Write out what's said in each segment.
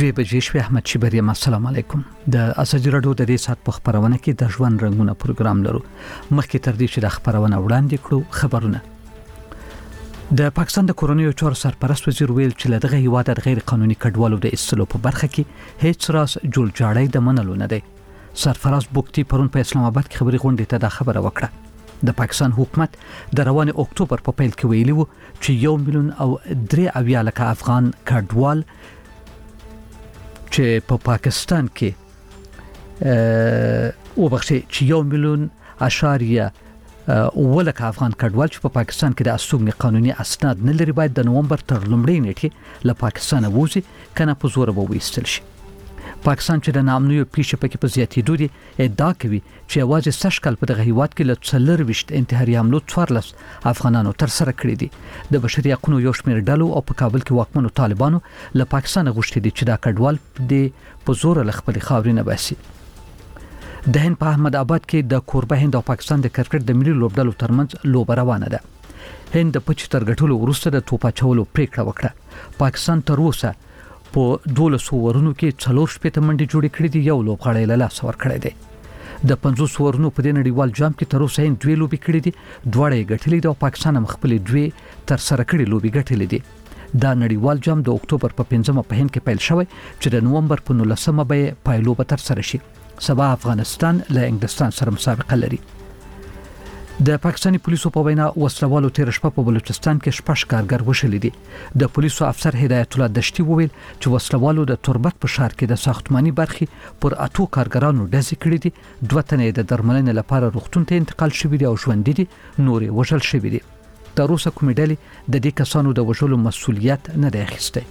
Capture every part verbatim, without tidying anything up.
درې بجې شوې. احمد شیبریم، السلام علیکم. د اساجي رادیو د دې سات په خبرونه کې د ژوند رنگونه پروګرام لرو. مخکې تر دې چې د خبرونه وړاندې کړو خبرونه. د پاکستان د کورونیو چارو سرپرست وزیر ویل چې لدغه هیواد د غیر قانوني کډوالو د ایستلو په برخه کې هیڅ راس جوړ جاړی د منلو نه دی. سرفراز بوکتی پرون په اسلام آباد کې خبري غونډې ته د خبره وکړه. د پاکستان حکومت د روان اکتوبر په پیل کې ویلي وو چې یو میلیون او درې اویا لک افغان کډوال چې په پاکستان کې او بخښي چې یو میلیون اشاریه ولک افغان کډوال چې په پاکستان کې د استوګنې قانوني اسناد نه لري باید د نومبر تر لومړۍ نیټې له پاکستان ووزي کنه په زور به وایستل شي. پاکستان چې د نامنوي پیښې پکې په زیاتېدو دي ادعا کوي چې اواز سش کال په دغه هیواد کې له څلور وشت انتحاري حملو څوارلس افغانانو تر سره کړی دي. د بشري حقوقو یو شمېر ډلو او په کابل کې واکمنو طالبانو له پاکستان غوښتي دي چې دا کډوال د په زور له خپل خاورې نه باسي. د هند په احمد آباد کې د کوربه هند او پاکستان د کرکټ د ملي لوبډلو ترمنځ لوبه روانه ده. هند د پچ تر غټولو وروسته د توپا چولو پریکړه وکړه. پاکستان تر اوسه په دولس ورونو کې څلور شپږ منډي جوړې کړې دي، یو لوبغاړی له لاس ور کړی دی. د پنځوس ورونو په نړیوال جام کې تر اوسه دوه لوبي کړې دي، دواړه یې ګټلې دي او پاکستان هم خپل دوه تر سره کړې لوبي ګټلې دي. دا نړیوال جام د اکتوبر په پنځمه په هند کې پیل شوی چې د نومبر په نولسمه به پایلو به تر سره شي. سبا افغانستان له انګلستان سره مسابقه لري. د پاکستاني پولیسو په وینا وسلوالو تیر شپه په بلوچستان کې شپږ کارګر وشلې دي. د پولیسو افسر هدایت الله دشتي وویل چې وسلوالو د تربت په ښار کې د ساختماني برخې پر اتو کارګرانو ډزې کړې دي. دوه تنې د درملنې لپاره روغتون ته انتقال شوي دي او ژوندي دي، نورې وژل شوي دي. تر اوسه کومې ډلې د دې کسانو د وژلو مسؤلیت نه دی اخیستی.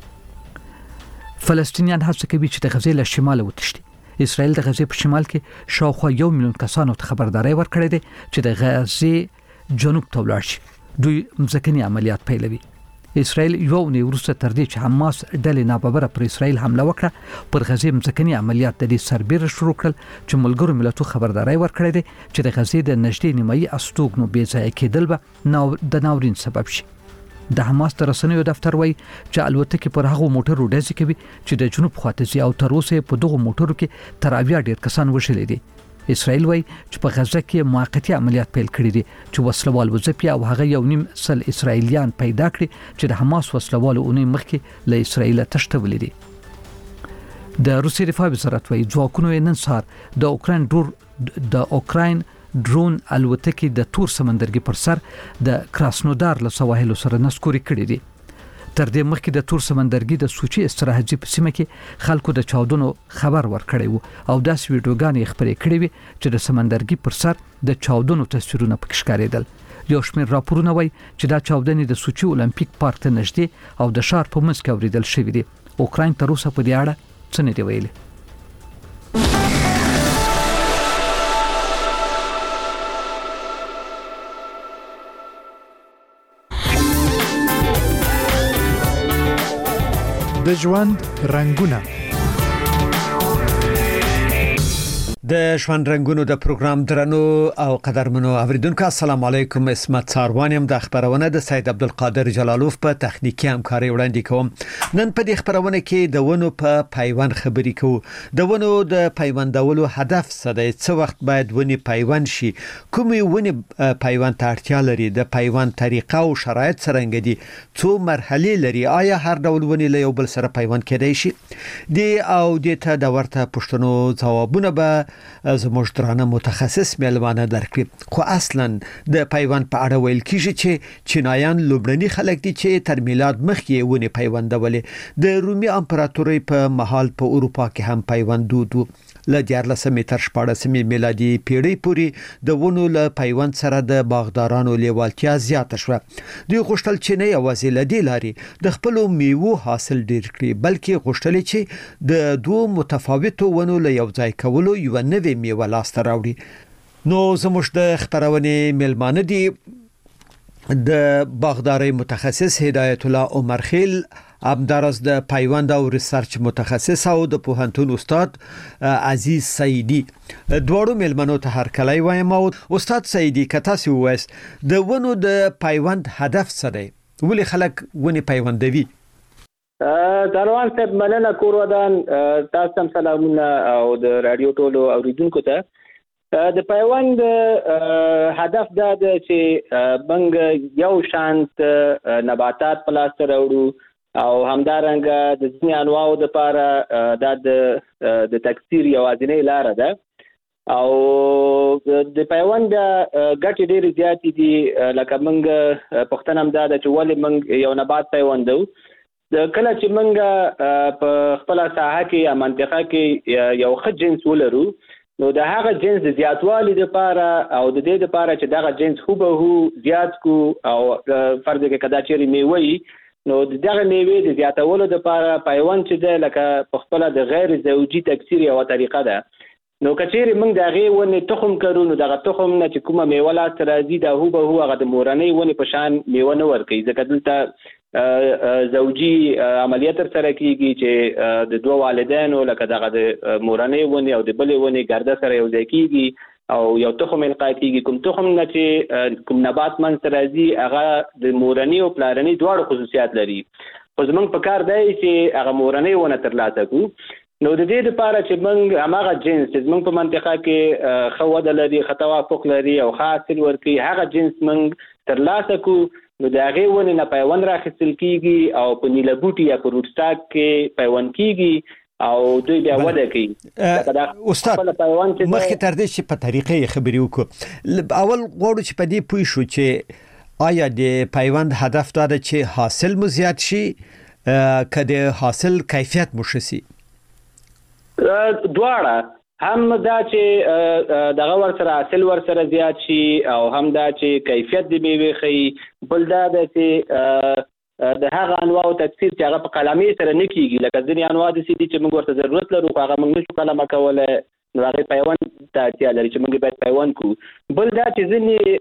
فلسطینیان هڅه کوي چې د غزې له شماله وتښتي. اسرائیل د غزې په شمال کې شاوخوا یو میلیون کسانو ته خبرداري ورکړې ده چې د غزې جنوب ته ولاړ شي. دوی مځکني عملیات پیلوي. اسرائیل یو نه ورسته تر دې چې حماس ډلې ناببره پر اسرائیل حمله وکړه پر غزې مځکني عملیات د دې سربېره شروع کړل چې ملګرو ملتونو خبرداري ورکړې ده چې د غزې د نږدې نیمایي استوګنو بې ځای کېدل به نو د ناورین سبب شي. د حماس تر رسنیو دفتر وایي چې الوتکې پر هغه موټرو ډزې کوي چې د جنوب خواته ځي او تر اوسه په دغه موټرو کې تر اویا ډیر کسان وژلي دي. اسرائیل وایي چې په غزه کې موقتی عملیات پیل کړي دي چې وسلوال وځپي او هغه یو نیم سل اسرائیلیان پیدا کړي چې د حماس وسلوالو اونۍ مخکې له اسرائیل تښتولي دي. د روسي دفاع وزارت وایي ځواکونو نن سهار د اوکراین ډور د اوکراین ډرون الوتکې د تور سمندرګي پر سر د کراسنودار له سواحلو سره نسکوري کړي دي. تر دې مخکې د تور سمندرګي د سوچي استراحتي په سیمه کې خلکو د چاودنو خبر ورکړی وو او داس ویډیوګانې خبرې کړې وي چې د سمندرګي پر سر د چاودنو تصویرونه پکې ښکارېدل. یو شمېر راپورونه وایي چې دا چاودنې د سوچي اولمپیک پارک ته نږدې او د ښار په منځ کې اوریدل شوې دي. اوکراین تر اوسه په دې اړه څه نه دی ویلي. د ژوند رنگونه د ژوند رنگونو د پروګرام درنو او قدرمنو اوریدونکو السلام علیکم. اسمت ساروانیم د خبرونه د سید عبدالقادر جلالوف په تخنیکی همکاري وړاندې کوم. نن په دې خبرونه کې د ونو په پیوند خبرې کوو. د ونو د پیوندولو هدف څه دی؟ څه وخت باید ونی پیوند شي؟ کومې ونی پیوند ته اړتیا لري؟ د پیوند طریقه او شرایط څنګه دي؟ څو مرحلې لري؟ آیا هر ډول ونی له یو بل سره پیوند کېدای شي؟ د او د ته د ورته پښتنو ځوابونه به زموږ درانه متخصص مېلمانه درکړي. خو اصلا د پیوند په اړه ویل کیږي چې چینایان لومړني خلک دي چې تر میلاد مخکې ونی پیوندولې. د رومي امپراتورۍ په مهال په اروپا کې هم پیوند دود و. له دیارلسمې تر شپاړسمې میلادي پیړۍ پورې د ونو له پیوند سره د باغدارانو لیوالتیا زیاته شوه. دوی غوښتل چې نه یوازې له دې لارې د خپلو میوو حاصل ډیر کړي بلکې غوښتل چې د دوه متفاوتو ونو له یو ځای کولو یو نوې میوه لاسته راوړي. نو زموږ د خبرونې مېلمانه دي د باغدارۍ متخصص هدایت الله عمرخیل، همدارس د پیوند او ریسرچ متخصص او د پوهنتون استاد عزیز سعیدی. دواړو مېلمنو ته هرکلی وایم. او استاد سعیدی که تاسو وایست د ونو د پیوند هدف څه دی؟ ولې خلک ونې پیوندوي؟ دروان صاحب مننه کور ودان تاسو هم سلامونه او د رادیو ټولو اوریدونکو ته د پیوند هدف دا ده چې موږ یو شانت نباتات په لاس راوړو او همدارنګه د ځینې انواعو دپاره دا د تکثیر یوازینۍ لاره ده او د پیوند ګټې ډېرې زیاتې دي لکه موږ پوښتنه هم دا ده چې ولې موږ یو نبات پیوندو د کله چې موږ په خپل ساحه کې یا منطقه کې یو ښه جنس ولرو نو د هغه جنس د زیاتوالي لپاره او د دې لپاره چې دغه جنس هوبهو زیات کو او فرض کې کدا چیرې میوه نو دغه میوه د زیاتولو لپاره پیوند چې ده لکه په خپل د غیر زوجي تکثیر یو طریقه ده نو کچېرې موږ د هغې ونې تخم کرو نو دغه تخم نه چې کومه میوه لاسته راځي دا هوبهو هغه د مورنۍ ونې په شان میوه نه ورکوي ځکه دلته زوجي عملیات ترسره کیږي چې د دوه والدینو لکه دغه د مورنۍ ونې او د بلې ونې ګرده سره یو ځای کیږي او یو تخم القا کیږي کوم تخم نه چې کوم نبات منځته راځي هغه د مورنۍ او پلارنۍ دواړو خصوصیات لري خو زموږ په کار دی چې هغه مورنۍ ونه ترلاسه کړو نو د دې لپاره چې موږ هماغه جنس چې زموږ په منطقه کې ښه وده لري ښه توافق لري او ښه حاصل ورکوي هغه جنس موږ ترلاسه کړو نو د هغې ونې نه پیوند راخیستل کیږي او په نیله بوټي یا په روټ سټاک کې پیوند کیږي او دوی بیا وده کوي. استاد مخکې تر دې چې په طریقې خبرې وکړو اول غواړو چې په دې پوه شو چې آیا د پیوند هدف دا ده چې حاصل مو زیات شي که د حاصل کیفیت مو ښه شي؟ دواړه هم دا چې دغه ورسره حاصل ورسره زیات شي او هم دا چې کیفیت د میوې ښیي بل دا ده چې د هغه انواعو تکثیر چې هغه په قلمې سره نه کیږي لکه ځینې انواع داسې دي چې موږ ورته ضرورت لرو خو هغه موږ نشو قلمه کولی نو هغې پیوند ته اړتیا لري چې موږ باید پیوند کړو بل دا چې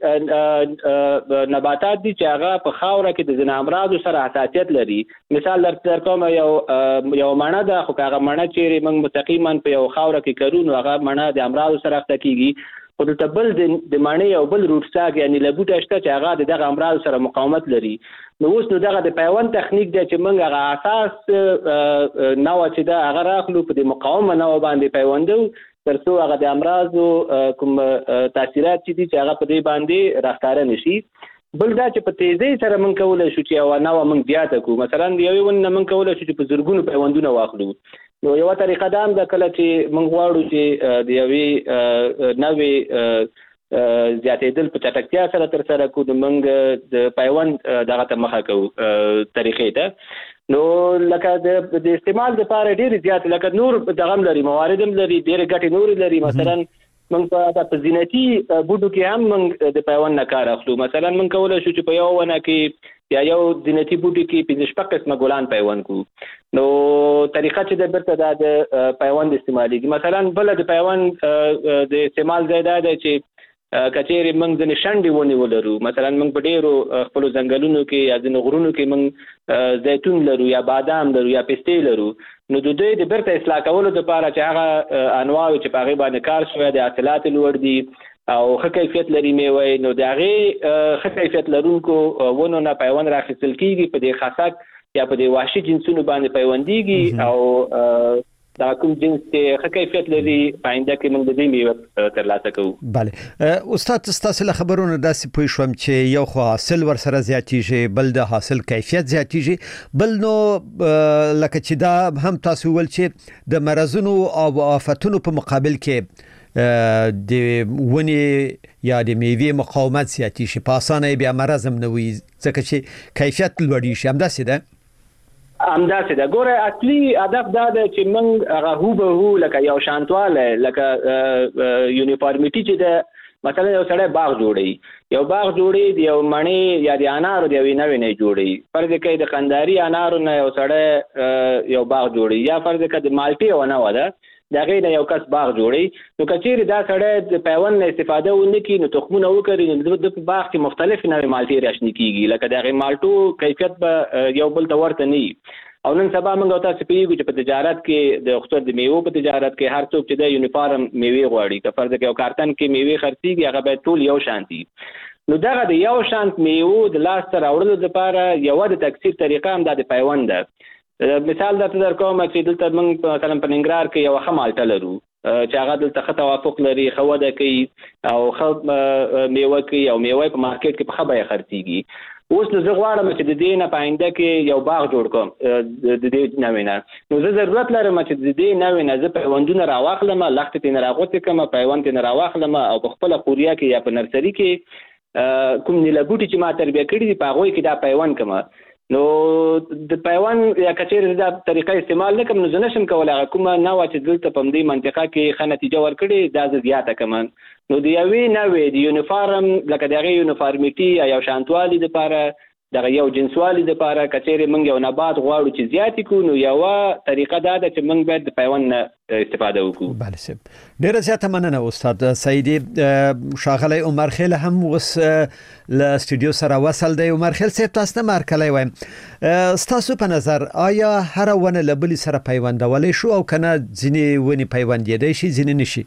ځینې نباتات دي چې هغه په خاوره کې د ځینې امراضو سره حساسیت لري مثال در کوم یو یو مڼه ده خو که هغه مڼه چیرې موږ مستقیما په یو خاوره کې کرو نو هغه مڼه د امراضو سره اخته کیږي خو دلته بل د مڼې او بل روټ سټاک یعنې له بوټه شته چې هغه د دغه امراضو سره مقاومت لري نو اوس نو دغه د پیوند تخنیک دی چې موږ هغه اساس نوع چې ده هغه راخلو په د مقاومه نوع باندې پیوندو تر څو هغه د امراضو کوم تاثیرات چې دي چې هغه په دې باندې راښکاره نه شي بل دا چې په تیزۍ سره موږ کولی شو چې یوه نوعه موږ زیاته کړو مثلا د یوې ونې نه موږ کولی شو چې په زرګونو پیوندونه واخلو نو یوه طریقه دا هم ده کله چې موږ غواړو چې د یوې نوې زیاتېدل په چټکتیا سره ترسره کړو نو موږ د پیوند دغه ته مخه کوو طریقې ته نو لکه د استعمال لپاره ډېرې زیات لکه نور دغه هم لري موارد هم لري ډېرې ګټې نورې لري مثلا موږ په زینتي بوټو کې هم موږ د پیوند نه کار اخلو مثلا موږ کولی شو چې په یو ونه کې یا یو زینتي بوټي کې پنځه شپږ قسمه ګلان پیوند کړو نو طریقه چې د بیرته دا د پیوند استعمالیږي مثلا بله د پیوند د استعمال ځای دا دی چې کچېرې موږ ځینې شنډې ونې ولرو مثلا موږ په ډېرو خپلو ځنګلونو کې یا ځینې غرونو کې موږ زیتون لرو یا بادام لرو یا پستې لرو نو د دوی د بیرته اصلاح کولو لپاره چې هغه انواعو چې په هغې باندې کار شوی د حاصلات لوړ دي او ښه کیفیت لري میوه نو د هغې ښه کیفیت لرونکو ونو نه پیوند راخیستل کېږي په دې خاصک یا په دې وحشي جنسونو باندې پیوندېږي او دا کوم جنس چې ښه کیفیت لري په آینده کې موږ د دې میوه ترلاسه کوو. بله استاد ستاسو له خبرونو داسې پوه شوم چې یو خو حاصل ورسره زیاتېږي بل د حاصل کیفیت زیاتېږي بل نو لکه چې دا هم تاسو ویل چې د مرضونو او آفتونو په مقابل کې د ونې یا د میوې مقاومت زیاتېږي په اسانه بیا مرض هم نه وي ځکه چې کیفیت لوړېږي همداسې ده همداسې ده ګوره اصلي هدف دا ده چې موږ هغه هوبهو لکه یو شانتوالی لکه یونیفارمیټي چې ده مثلا یو سړی باغ جوړوي یو باغ جوړوي د یو مڼې یا د انارو د یوې نوې نه جوړوي فرض کوي د قنداري انارو نه یو سړی یو باغ جوړوي یا فرض کوي د مالټې یوه نوعه ده د هغې نه یو کس باغ جوړوي نو که چیرې دا سړی د پیوند نه استفاده ونه کړي نو تخمونه وکري نو د په باغ کې مختلف نوې مالټې راشنې کېږي لکه د هغې مالټو کیفیت به یو بل ته ورته نه وي او نن سبا موږ او تاسو پوهېږو چې په تجارت کې د خصوصا د میوو په تجارت کې هر څوک چې د یونیفارم میوې غواړي که فرض کړئ یو کارتن کې میوې خرڅېږي هغه باید ټول یو شانتي نو دغه د یو شانت میوو د لاسته راوړلو لپاره یوه د تکثیر طریقه هم دا د پیوند ده مثال درته درکوم چې دلته موږ مثلا په ننګرهار کې یو ښه مالټه لرو چې هغه دلته ښه توافق لري، ښه وده کوي او ښه میوه کوي او میوه په مارکیټ کې په ښه بیه خرڅېږي. اوس نو زه غواړم چې د دې نه په آینده کې یو باغ جوړ کړم د دې نوې نه، نو زه ضرورت لرم چې د دې نوې نه زه پیوندونه راواخلم، لښتې ترې نه راغوڅې کړم، پیوند ترې نه راواخلم او په خپله قوریه کې یا په نرسري کې کوم نیله بوټي چې ما تربیه کړي دي په هغوی کې دا پیوند کړم. نو د پیوند یا کچېرې دا طریقه استعمال نه کوم نو زه نشم کولی هغه کومه نوعه چې دلته په همدې منطقه کې ښه نتیجه ورکړې دا زه زیاته کړم. نو د یوې نوې د یونیفارم لکه د هغې یونیفارمیټي یا یو شانتوالي دپاره دغه یو جنسوالي دپاره کچېرې موږ یو نبات غواړو چې زیاتې کړو نو یوه طریقه دا ده چې موږ باید د پیوند نه استفاده وکړو. بله صاحب، ډېره زیاته مننه استاد سعیدي. ښاغلی عمر خیل هم اوس له سټوډیو سره وصل دی. عمر خیل صاحب، تاسو ته مرکلی وایم، ستاسو په نظر آیا هره ونه له بلې سره پیوندولی شو او که نه ځینې ونې پیوندېدی شي ځینې نه شي؟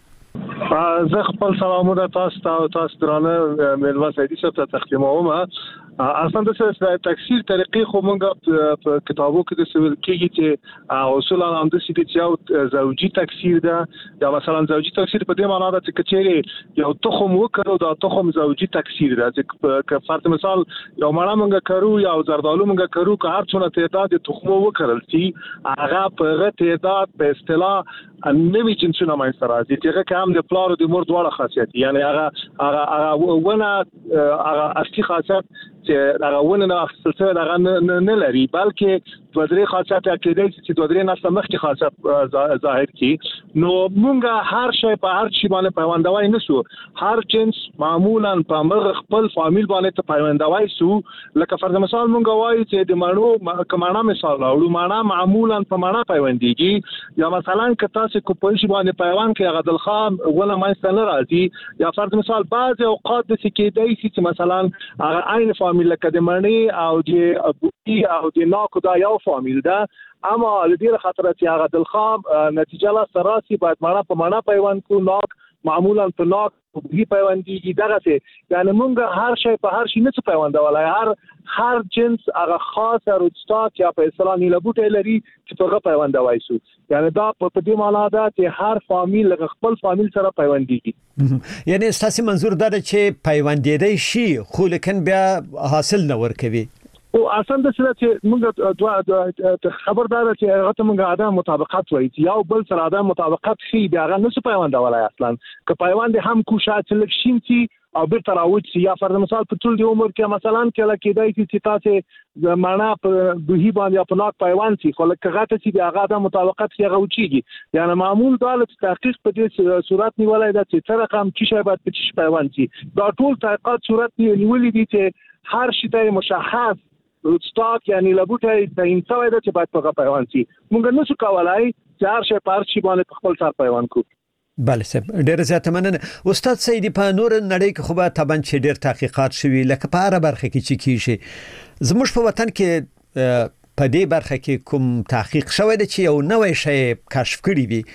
زه خپل سلامونه تاسو ته او تاسو درانه میلمه سعیدي صاحب ته تقدیموم. اصلا د تکثیر طریقې خو موږ په کتابو کې د سویل کېږي چې اصولا هم د سې چې یو زوجي تکثیر ده، یا مثلا زوجي تکثیر په دې معنی ده چې کچېرې یو تخم وکړو دا تخم زوجي تکثیر ده، چې فرض مثال یو مڼه موږ کرو یا زردالو موږ کرو که هر څونه تعداد تخمو وکړل شي هغه په هغه تعداد په اصطلاح نوي جنسونه منځته راځي چې هغه هم د پلار او د مور دواړه خاصیت، یعنی هغه هغه ونه هغه اصلي خاصیت چې هغه ونه نه اخیستل شوی هغه نه لري، بلکې دوه درې خاصیت کېدای شي چې دوه درې نسله مخکې خاصیت ظاهر کړي. نو موږ هر شی په هر شي باندې پیوندوای نه شو، هر جنس معمولا په مغ خپل فامیل باندې ته پیوندوای شو. لکه فرض مثال موږ وایو چې د مڼو کماڼه مثال راوړو، مڼه معمولا په مڼه پیوندېږي، یا مثلا که تاسو کو په شي باندې پیوند کې هغه دلخام ونه منځته نه راځي، یا فرض مثال بعض اوقات د کېدای شي چې مثلا هغه عین فامیل لکه د مڼې او د ابوي او د ناکو دا یو فامیل ده، اما د دې خاطر چې هغه دلخام نتیجه لا سراسي باید مڼه په مڼه پیوند کو، ناک معمولا په ناک په پیوندېږي. دغه څه یعنی موږ هر شی په هر شي نه څه پیوندولای، هر هر جنس هغه خاص روټسټاک یا په اصطلاح نیله بوټی لري چې په هغه پیوندوای شو. یعنی دا په دې معنا ده چې هر فامیل له خپل فامیل سره پیوندېږي. یعنی ستاسو منظور دا ده چې پیوندېدی شي خو لیکن بیا حاصل نه ورکوي؟ او اصلا د څه چې موږ دوه خبردار چې هغه ته موږ عدم مطابقت وایي چې یو بل سره عدم مطابقت خي بیا هغه نه څه پیوندولای اصلا که پیوند هم کوشا چې لکشین سي او بیرته راوځي چې یا فرض مثال په ټول دی عمر کې مثلا کله کېدای شي چې تاسو معنا په دوی باندې په ناک پیوند سي خو لکه غاټه چې بیا هغه عدم مطابقت کې غوچيږي. یعنی معمول دا ل تحقیق په دې صورت نیولای دا چې تر رقم چې شی باید په چې پیوند سي دا ټول تحقیقات صورت نیولې دي چې هر شی ته مشخص روټسټاک یعنی لبوټه د انسوي د چې باید په پیوند سي. موږ نشو کولای چې هر شی په هر شی باندې خپل سر پیوند کو. بله صاحب، ډېر زیات مننه. استاد سعیدي، په نور نړۍ کې خو به طبعا چې ډېر تحقیقات شوي لکه په هره برخه کې چې کیږي، زموږ په وطن کې په دې برخه کې کوم تحقیق شوی دی چې یو نوې شی کشف کړی وي؟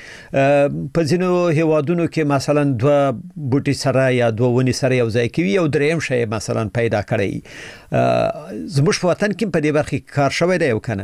په ځینو هیوادونو کې مثلا دوه بوټي سره یا دوه ونې سره یو ځای کوي او دریم شی مثلا پیدا کړی. زموږ په وطن کې په دې برخه کې کار شوی دی او کنه؟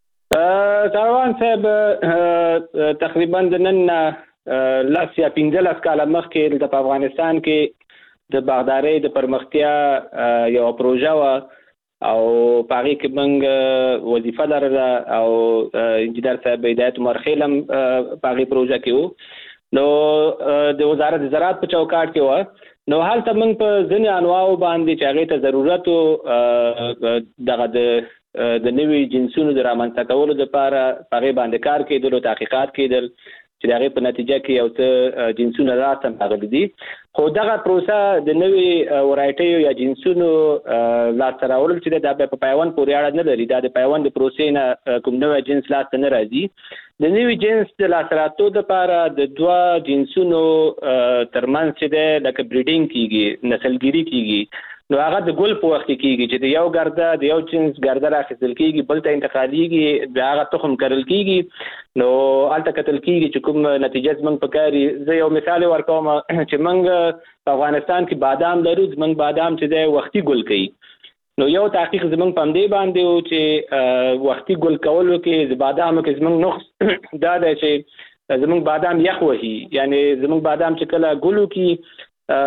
کاروان صاحب تقریبا د نن لاس یا پنځلس کاله مخکې د افغانستان کې د باغدارۍ د پرمختیا یو پروژه و او پاره کې موږ وظیفه لرله او انجینر صاحب هدایت عمر خیل هم پاره پروژه کې وو. نو د وزارت زراعت په چوکاټ کې و، نو هلته موږ په ځینې انواعو باندې چې هغې ته ضرورت و دغه د د نوي جنسونو د رامنځته کولو دپاره په هغې باندې کار کېدل او تحقیقات کېدل چې د هغې په نتیجه کې یو څه جنسونه راسم راغلي دي. خو دغه پروسه د نوي ورایټیو یا جنسونو لاسته راوړل چې دا په پیوند پورې اړه نه لري، دا د پیوند د پروسې نه کوم نوی جنس لاسته نه راځي. د نوي جنس د لاسته راتلو دپاره د دوه جنسونو ترمنځ چې دی لکه بریډینګ کېږي، نسلګیري کېږي، نو هغه د ګل په وخت کې کېږي چې د یو ګرده د یو جنس ګرده راخیستل کېږي، بل ته انتقالېږي، د هغه تخم کرل کېږي، نو هلته کتل کېږي چې کوم نتیجه زموږ په کار وي. زه یو مثال ورکوم چې موږ په افغانستان کې بادام لرو، زموږ بادام چې دی وختي ګل کوي، نو یو تحقیق زمونږ په دې باندې و چې وختي ګل کولو کې د بادامو کې زمونږ نقص دا دی چې زمونږ بادام یخ وهي، یعنی زمونږ بادام چې کله ګلو کې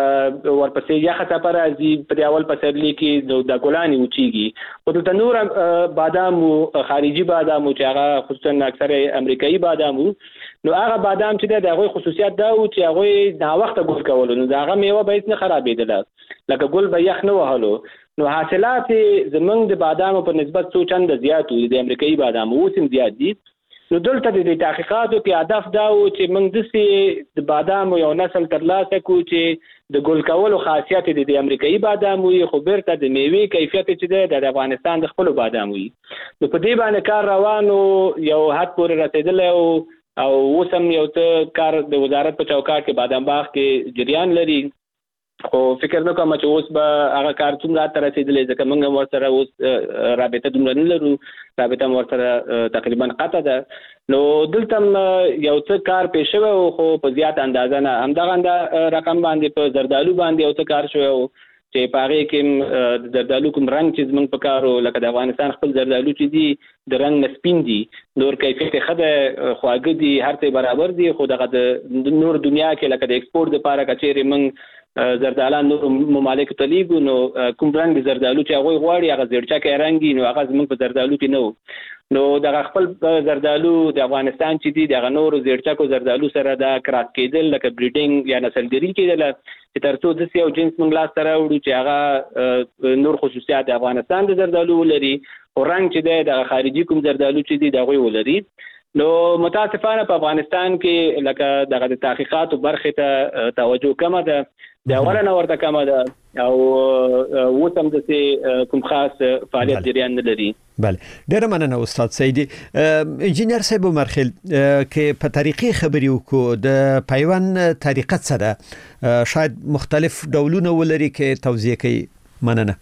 ورپسې یخه څپه راځي په دې اول پسرلي کې د ګلانې وچیږي. خو دلته نور بادام و خارجي بادام و چې هغه خصوصا اکثره امریکایي بادام و، نو هغه بادام چې د هغوی خصوصیت دا و چې هغوی ناوخته ګل کولو، نو د هغه میوه به هېڅ نه خرابېدله، لکه ګل به یخ نه وهلو. نو حاصلات زمونږ د بادامو په نسبت څو چنده زیات و، د امریکایي بادامو اوس هم زیات دي. نو دلته د تحقیقاتو کې هدف دا و چې موږ داسې د بادامو یو نسل ترلاسه کړو چې د ګل کولو خاصیت د امریکایي بادامو وي، خو بیرته د میوې کیفیت چې دی د افغانستان د خپلو بادامو وي. نو په دې باندې کار روان و، یو حد پورې رسېدلی و، او اوس هم یو څه کار د وزارت په چوکاټ کې بادام باغ کې جریان لري. خو فکر نه کوم چې اوس به هغه کار څومره ته رسېدلی، ځکه موږ هم ورسره اوس رابطه دومره نه لرو، رابطه هم ورسره تقریبا قطع ده. نو دلته یو څه کار پیښ شوی و، خو په زیات اندازه نه. همدغه رقم باندې په زردالو باندې یو څه کار شوی و چې په هغې کې د زردالو کوم رنګ چې زموږ په کار و، لکه د افغانستان خپل زردالو چې دي د رنګ نه سپین دي، نور کیفیت یې ښه دی، خواږه دي، هر څه برابر دي. خو دغه د نور دنیا کې لکه د ایکسپورټ دپاره که چېرې موږ زردالان نور ممالکو ته لیږو، نو کوم رنګ زردالو چې هغوی غواړي هغه زیړچکی رنګ وي، نو هغه زموږ په زردالو کې نه و. نو دغه خپل زردالو د افغانستان چې دي دغه نورو زیړچکو زردالو سره دا کراس کېدل، لکه بریډینګ یا نسلګري کېدله، چې تر څو داسې یو جنس موږ لاسته راوړو چې هغه نور خصوصیات د افغانستان د زردالو ولري، خو رنګ چې دی دغه خارجي کوم زردالو چې دي د هغوی ولري. نو متاسفانه په افغانستان کې لکه دغه د تحقیقاتو برخې ته توجه کمه ده، د اوله نه ورته کمه ده، او اوس هم داسې کوم خاص فعالیت جریان نه لري. بله، ډېره مننه استاد سیدي. انجینر صاحب عمرخیل، کې په طریقې خبرې وکړو، د پیوند طریقه څه ده؟ شاید مختلف ډولونه ولري کې توضیح کوي. مننه.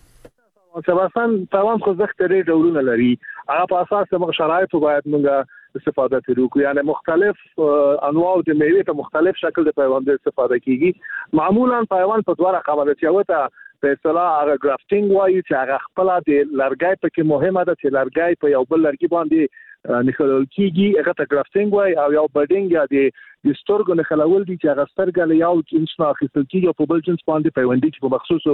سباسان پیوند خو زخت ډېر ډولونه لري، هغه په اساس د شرایطو باید موږ استفاده وکړو، یعنی مختلف انواع د میوې په مختلف شکل د پیوند استفاده کیږي. معمولا پیوند په دوه رقمه ده، چې یو ته په اصطلاح هغه ګرافټینګ وایي چې هغه خپل د لرګي په کې مهمه ده چې لرګي په یو بل لرګي باندې نښلول کیږي، هغه ته ګرافټینګ وایي، او یو بډینګ یا د د سترګو نښلول دي چې هغه سترګه له یو جنس نه اخیستل کیږي او په بل جنس باندې پیوندي چې په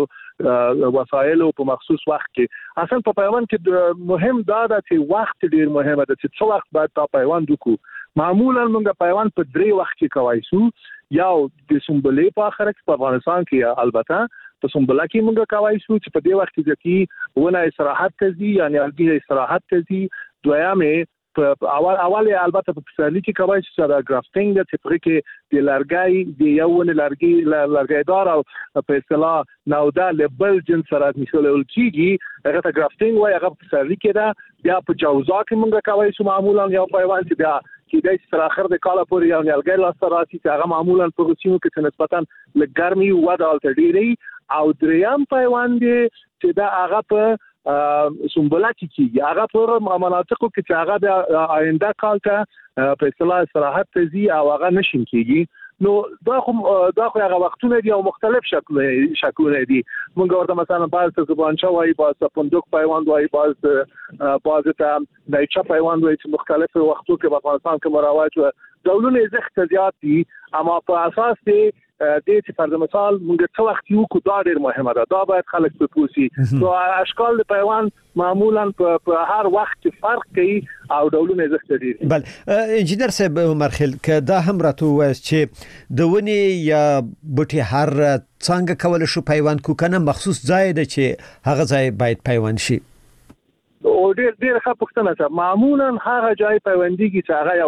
مخصوصو وسایلو په مخصوص وخت کې. اصل په پیوند کې مهم دا ده چې وخت ډیر مهمه ده، چې څو وخت باید تا پیوند وکړو. معمولا موږ پیوند په درې وخت کې کوي سو، یو د سنبلې په اخر کې په افغانستان کې البته په سنبله کې موږ کوي سو چې په دې وخت کې چې ونه استراحت کوي، یعنی هغه استراحت کوي. دویمه په اول اول البته په پسرلي کې کوي چې دا ګرافټینګ د تفریق کې د لرګي د یو ونه لرګي لرګیدار او په اصطلاح نو دا لیبل جنس سره مثالول کیږي، هغه ته ګرافټینګ وایي. هغه په پسرلي کې دا بیا په جوزا کې موږ کوي چې معمولا یو پیوند چې بیا کې د تر اخر د کاله پورې یو لرګي لاس راسي چې هغه معمولا په روسیو کې نسبتا لګرمي ودا الټډيري. او دریم پیوند چې دا هغه په سنبله کیږي، هغه په مناطقو کې چې هغه د آینده کال ته په اصطلاح استراحت ته ځي او هغه نشین کیږي. نو دا خو دا خو هغه وختونه دي او مختلف شکل شکلونه دي. موږ ورته مثلا باز ته زبانچا وایي، باز ته پندوق پیوند وایي، باز باز ته نایچا پیوند وایي، چې مختلف وختو کې په افغانستان کې مروج و. ډولونه زخت زیات دي، اما په اساس دی د چې پر مثال موږ څو وخت یو کو دا ډیر مهمه ده، دا باید خلک په پوسی. نو اشکال د پیوند معمولا په هر وخت فرق کوي او ډولونه زخت دي. بل انجینر صاحب عمرخیل، که دا هم راته وایي چې د ونی یا بوټي هر څنګه کول شو پیوند کو کنه مخصوص ځای ده چې هغه ځای باید پیوند شي؟ او ډیر ډیر ښه پوښتنه ده. معمولا هغه ځای پیوندیږي چې هغه یو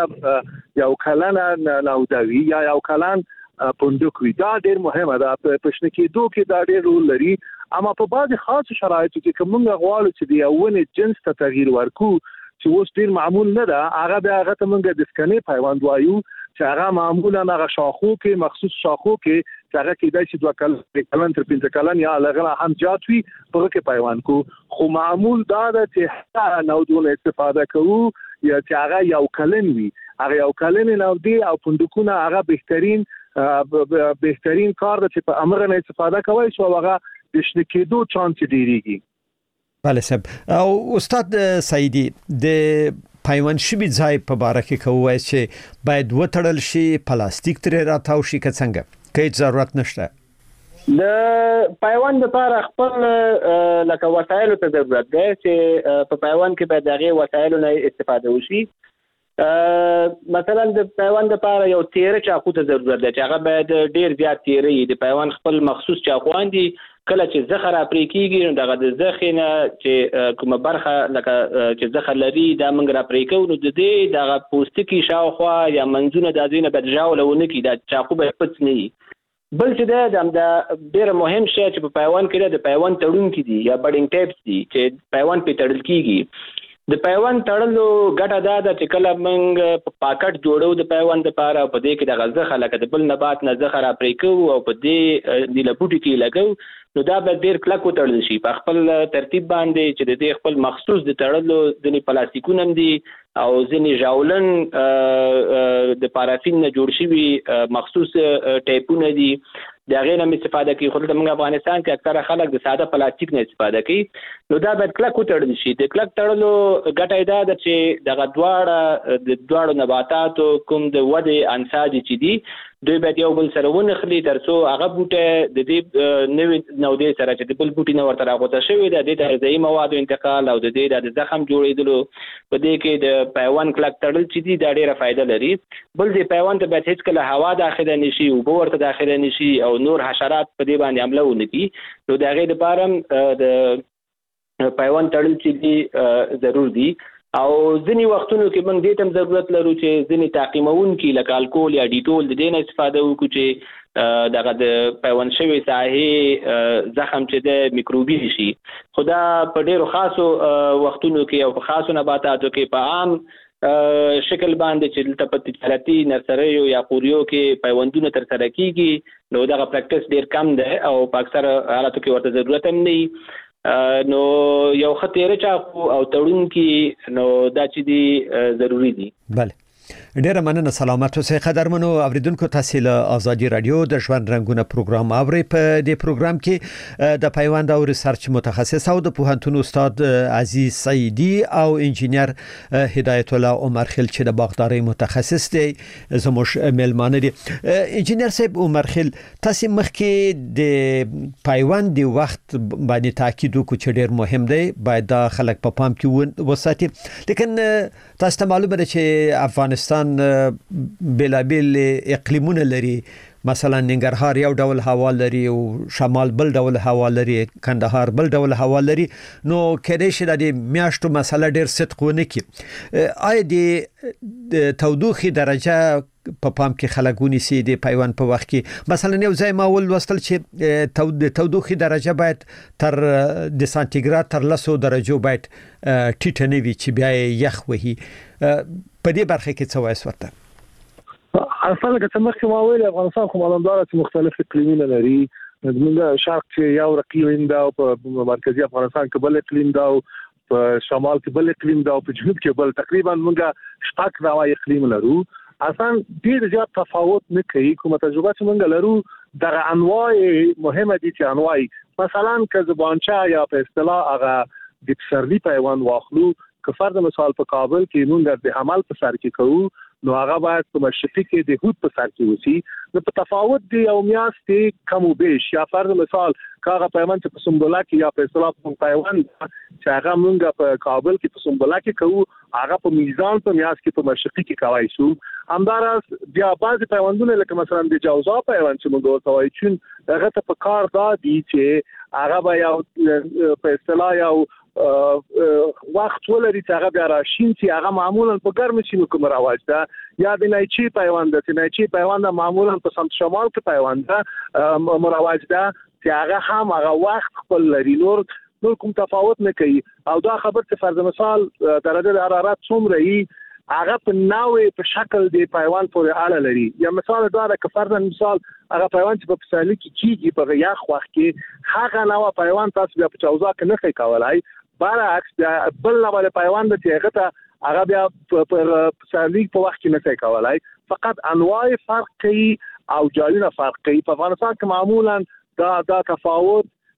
کلنه یو کلنه ناودوي یا یو کلن پوندوک وي. دا ډیر مهمه ده په پښنه کې دوه کې دا ډیر رول لري. اما په بعض خاص شرایطو کې کوم غواړو چې د یوونه جنس ته تغییر ورکو چې اوس ډیر معمول نه ده، هغه به هغه ته موږ د سکنې پیوند وایو چې هغه معمولا هغه شاخو کې مخصوص شاخو کې چې هغه کې د شي دوه کلن تر پنځه کلن یا لغړه هم جات وي په کې پیوند کو. خو معمول دا ده چې نو دونه استفاده کوو یا چې هغه یو کلن وي، هغه یو کلن نو دی او پندوکونه هغه بهترین بهترین کار ده چې په امر نه استفاده کوي شو هغه د شنه کېدو چانس ډیریږي. بله صاحب. او استاد سعیدی د پایوند شوی ځای په باره کې کوي چې باید وټړل شي، پلاستیک ترې راتاو شي که څنګه، هیڅ ضرورت نشته. د پایوند لپاره خپل لکه وسایل ته ضرورت دی چې په پایوند کې باید دغه وسایل نه استفاده وشي. مثلا د پایوند لپاره یو تیره چاقو ته ضرورت دی چې هغه باید ډیر زیات تیره وي. د پایوند خپل مخصوص چاقوان دي، کله چې زخه را پرې کیږي نو دغه د زخه نه چې کومه برخه لکه چې زخه لري دا موږ را پرې کوو، نو د دې دغه پوستکي شاوخوا یا منځونه د ځینې باید ژاولونه کی دا چاقو به پڅ نه وي. بل چې دا د ډیر مهم شی چې په پایوند کې د پایوند تړونکي دي یا بډینګ ټیپس دي چې پایوند په تړل کیږي. د پایوند تړلو ګټه دا ده چې کله موږ په پاکټ جوړو د پایوند لپاره، په دې کې د غزخه لکه د بل نبات نه زخه را پرې کوو او په دې د لپوټي کې لګو، نو دا به ډیر کلک وتړل شي په خپل ترتیب باندې چې د دې خپل مخصوص د تړلو ځینې پلاستیکونه هم دي او ځینې ژاولن د پارافین نه جوړ شوي مخصوص ټیپونه دي، د هغې نه استفاده کوي. خو دلته موږ افغانستان کې اکثره خلک د ساده پلاستیک نه استفاده کوي، نو دا باید کلک وتړل شي. د کلک تړلو ګټه یې دا ده چې دغه دواړه د دواړو نباتاتو کوم د ودې انساج چې دي دوی باید یو بل سره ونخلي تر څو هغه بوټی د دې نوې نودې سره چې د بل بوټي نه ورته راغوته شوی ده د دې غذایي موادو انتقال او د دې د زخم جوړېدلو په دې کې د پایوند کلک تړل چې دي دا ډېره فایده لري. بل د پایوند ته باید هیڅکله هوا داخله نشي، اوبه ورته داخله نشي او نور حشرات په دې باندې حمله ونه کړي، نو د هغې دپاره د پایوند تړل چې دي ضرور دي. او ځینې وختونو کې موږ دې ته هم ضرورت لرو چې ځینې تعقیمونکي لکه الکول یا ډیټول د دې نه استفاده وکړو چې دغه د پیوند شوي ساحې زخم چې د میکروبي شي. خو دا په ډېرو خاصو وختونو کې او په خاصو نباتاتو کې په عام شکل باندې چې دلته په تجارتي نرسریو یا قوریو کې پیوندونه ترسره کیږي، نو دغه پریکټس ډېر کم دی او په اکثره حالاتو کې ورته ضرورت هم نه وي. نو یو خطیره چاقو او تړونکي نو دا چې دي ضروری دي. بله، ډیره مننه. سلامت اوسئ قدرمنو اوریدونکو. تاسو له آزادي رادیو د ژوند رنگونه پروګرام اورئ. په دې پروګرام کې د پیوند او ریسرچ متخصص او د پوهنتون استاد عزیز سعیدی او انجینر هدایت الله عمرخیل چې د باغداري متخصص دی زموږ میلمانه دي. انجینر صاحب عمرخیل، تاسو مخکې د پیوند دی وخت باندې تاکید وکړو چې ډیر مهم دی، باید دا خلک په پام کې وساتي. لیکن تاسو ته معلومه ده چې افغانستان بلابل اقلیمونه لري، مثلا ننګرهار یو ډول هوا لري او شمال بل ډول هوا لري، کندهار بل ډول هوا لري، نو کېدای شي د میاشتو مسله ډیر صدق ونه کړي. آیا د تودوخې درجه په پام کې خلګونی سي د پیوند په وخت کې مثلا یو ځای ما ول وستل چې تودوخې درجه باید تر د سانتیګراد تر لسو درجو باید ټیټه نه وي چې بیا یخ وهي. په دې برخه کې څه وایي ورته؟ اصلا که څنګه چې ما ویل افغانستان خو معلومدار چې مختلف اقلیمونه لري، زموږ شرق کې یو اقلیم دا او په مرکزی افغانستان کې بل اقلیم دا او په شمال کې بل اقلیم دا او په جنوب کې بل، تقریبا موږ شپږ نوع اقلیم لرو. اصلا ډیر زیات تفاوت نه کوي. کومه تجربه چې موږ لرو د انواع مهمه دي چې انواع مثلا که زبانچه یا په اصطلاح هغه د پسرلی پیوند واخلو، که فرض مثال په کابل کې موږ د عمل په سر کې کوو، نو هغه باید په مشرقي کې د هود په سر کې وسی. نو په تفاوت دی او میاشتې کم او بیش، یا فرض مثال کاغه پیوند چې په سمبولا کې یا په اصطلاح په پیوند چې هغه موږ په کابل کې په سمبولا کې کوو، هغه په میزان په میاشت کې په مشرقي کې کوي شو. همدارس بیا بعض پیوندونه لکه مثلا د جوزا پیوند چې موږ ورته وایو چې هغه ته په کار دا دی چې هغه به یو په اصطلاح یو وخت ولري چې هغه بیا راشین چې هغه معمولا په ګرم سیمو کې مروج ده، یا د نایچی پیوند ده چې نایچی پیوند معمولا په سمت شمال کې پیوند ده مروج ده چې هغه هم هغه وخت خپل لري، نور نور کوم تفاوت نه کوي. او دا خبر چې فرض مثال درجه حرارت څومره وي هغه په نوې په شکل دی پیوند پورې اړه لري. یا مثال دا ده که فرض مثال هغه پیوند چې په پسرلي کې کیږي په یخ وخت کې هغه نوع پیوند تاسو بیا په چوزا کې نه ښه کولای، برعکس بل نوع پیوند چې هغه ته هغه بیا په پسرلي په وخت کې نه ښه کولای. فقط انواع فرق کوي او جایونه فرق کوي. په افغانستان کې معمولا دا دا تفاوت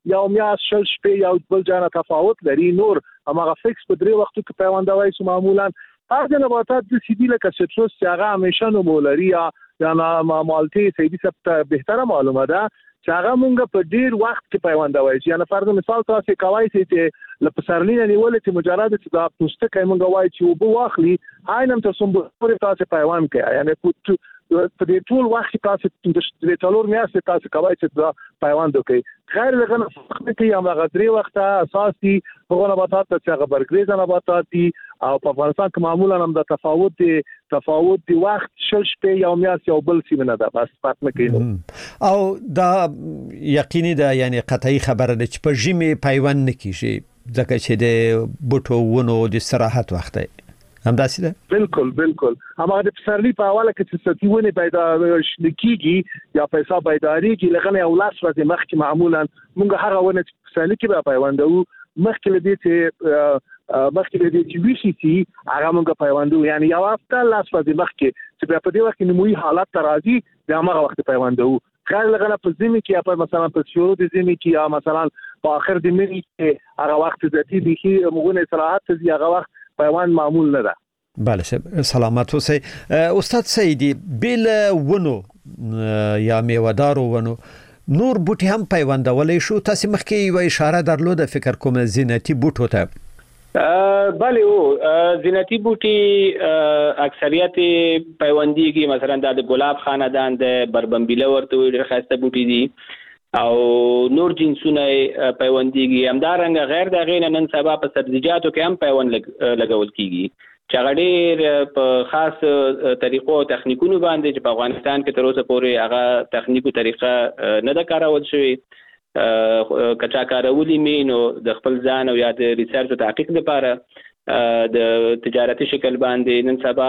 یو میاشت شل شپې یو بل جانه تفاوت لري. نور هغه فکس په درې وختو کې پیوندوي سو معمولا هغه نباتات د سیدی لکه سټروس چې هغه همیشه نو مولریا یا مالټي سیدی څخه بهتره معلومه ده چې هغه مونږ په ډیر وخت کې پیوندوي. یعنی فرض مثال تاسو کوي چې لپسرلین نیول چې مجرد چې دا پوسټه مونږ وایي چې وبو واخلي عینم تاسو په تاسو پیوند کوي. یعنی په دې ټول وخت تاسو د ټولور میاشتې تاسو کوي چې دا پیوند وکړي. خیر لغه کې هم هغه درې وخته اساسي هغه نباتات چې هغه برګریز نباتات دي او په افغانستان کې معمولا هم د تفاوت دي تفاوت دی وخت شل شپې یو میاشت یو بل سیمه ده بس فرق نه کوي. او دا یقیني ده یعنی قطعي خبره ده چې په ژمي پیوند نکیږي ځکه چې د بوټو ونو د استراحت وخت دی. هم داسې ده؟ بالکل بالکل. هغه د پسرلی په حواله کې چې ستیونه پیدا شنکیږي یا پیسې پیداریږي لغنه او لاس ورته مخکې معمولا موږ هغه ونه چې پسرلی کې به پیوندو مخکې لدی چې مخکې لدی چې وی سي سي هغه موږ پیوندو. یعنی یو هفته لاس ورته مخکې چې په دې وخت کې نموي حالت ترازی د هغه وخت پیوندو. خیر لغنه په زمي کې یا مثلا په شروع د زمي کې یا مثلا په اخر د منی کې هغه وخت ذاتی دي چې موږ استراحت ته هغه وخت پیوند معمول نه ده. بله سلامت اوسئ. استاد سیدی بل ونو یا میوه‌دار ونو نور بوټي هم پیوندولای شو. تاسو مخکې یو اشاره درلوده فکر کوم زینتی بوټو ته. بله او زینتی بوټي اکثریت پیوندیږي مثلا د ګلاب خاندان د بربنبیله ورته ډېر خاصه بوټي دي او نور جنسونه پیوندیږي. همدارنګه غیر د غین نن سبا په سبزیجاتو کې هم پیوند لګول کیږي چې غډیر په خاص طریقو او تخنیکونو باندې چې په افغانستان کې تر اوسه پورې هغه تخنیکو طریقه نه ده کارول شوې. کچا کارولې مینو د خپل ځان او یا د ریسرچ او تحقیق لپاره د تجارتي شکل باندې نن سبا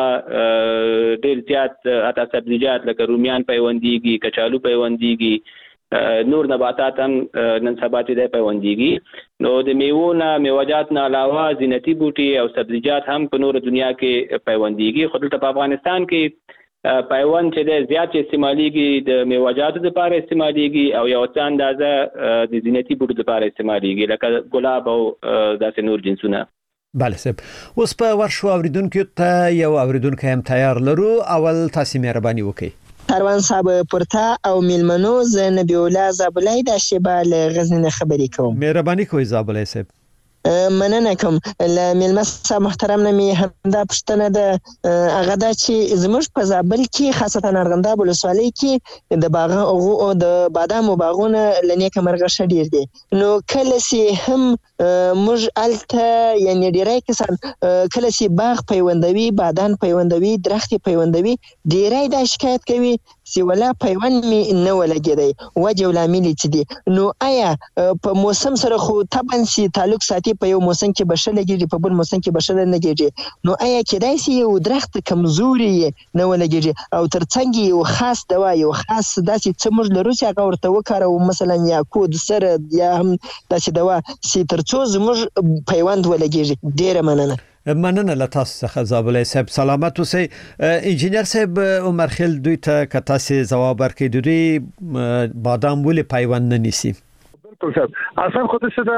ډیر زیات اته سبزیجات لکه رومیان پیوندیږي، کچالو پیوندیږي، نور نباتات هم نن سبا چې پیوندیږي. نو د میوو نه میوه‌جات نه علاوه زینتي بوټي او سبزیجات هم په نور دنیا کې پیوندیږي. خو دلته په افغانستان کې پیوند چې د زیات استعماليږي د میوه‌جاتو لپاره استعماليږي او یو څه اندازه د زینتي بوټو لپاره استعماليږي لکه ګلاب او داسې نور جنسونه. بله صاحب، اوس په ورشو اوریدونکو ته یو اوریدونکو هم تیار لرو. اول تاسو مهرباني وکړئ. کاروان صاحب پورتا او میلمنو زه نبی الله زابلای د شیبال غزنی خبرې کوم. مهرباني کوئ زابلای صاحب. مننه کوم. ل میلمه محترم نه می همدا پښتنه ده هغه دا چې زموږ په زابل کې خاصتا ارغنداب ولسوالۍ کې د باغ او د بادامو باغونه لنیکه مرغه ډیر دي. نو کله سي هم موږ الته یعنی ډیرای کسان کله سي باغ پیوندوي، بادام پیوندوي، درخت پیوندوي، ډیرای دا شکایت کوي چې ولا پیوند می نه ولګیدي وجه ولامل چې دي. نو آیا په موسم سره خو طبعا سي تعلق ساتي په یو موسم کې بشل لګیږي په بل موسم کې بشل نه لګیږي. نو آیا کېدای شي یو درخت کمزوري نه ولګیږي او ترڅنګ یو خاص دوا یو خاص داسې څه موږ لرو چې هغه ورته وکاروو مثلا یا کود سره یا هم داسې دوا چې ترڅو زموږ پیوند ولګیږي. ډیره مننه. مننه له تاسو څخه زابلای صاحب. سلامت اوسئ. انجینر صاحب عمر خیل دوی ته که تاسو ځواب ورکړئ دوی بادام ولې پیوند نه نیسي؟ اصلا خود څه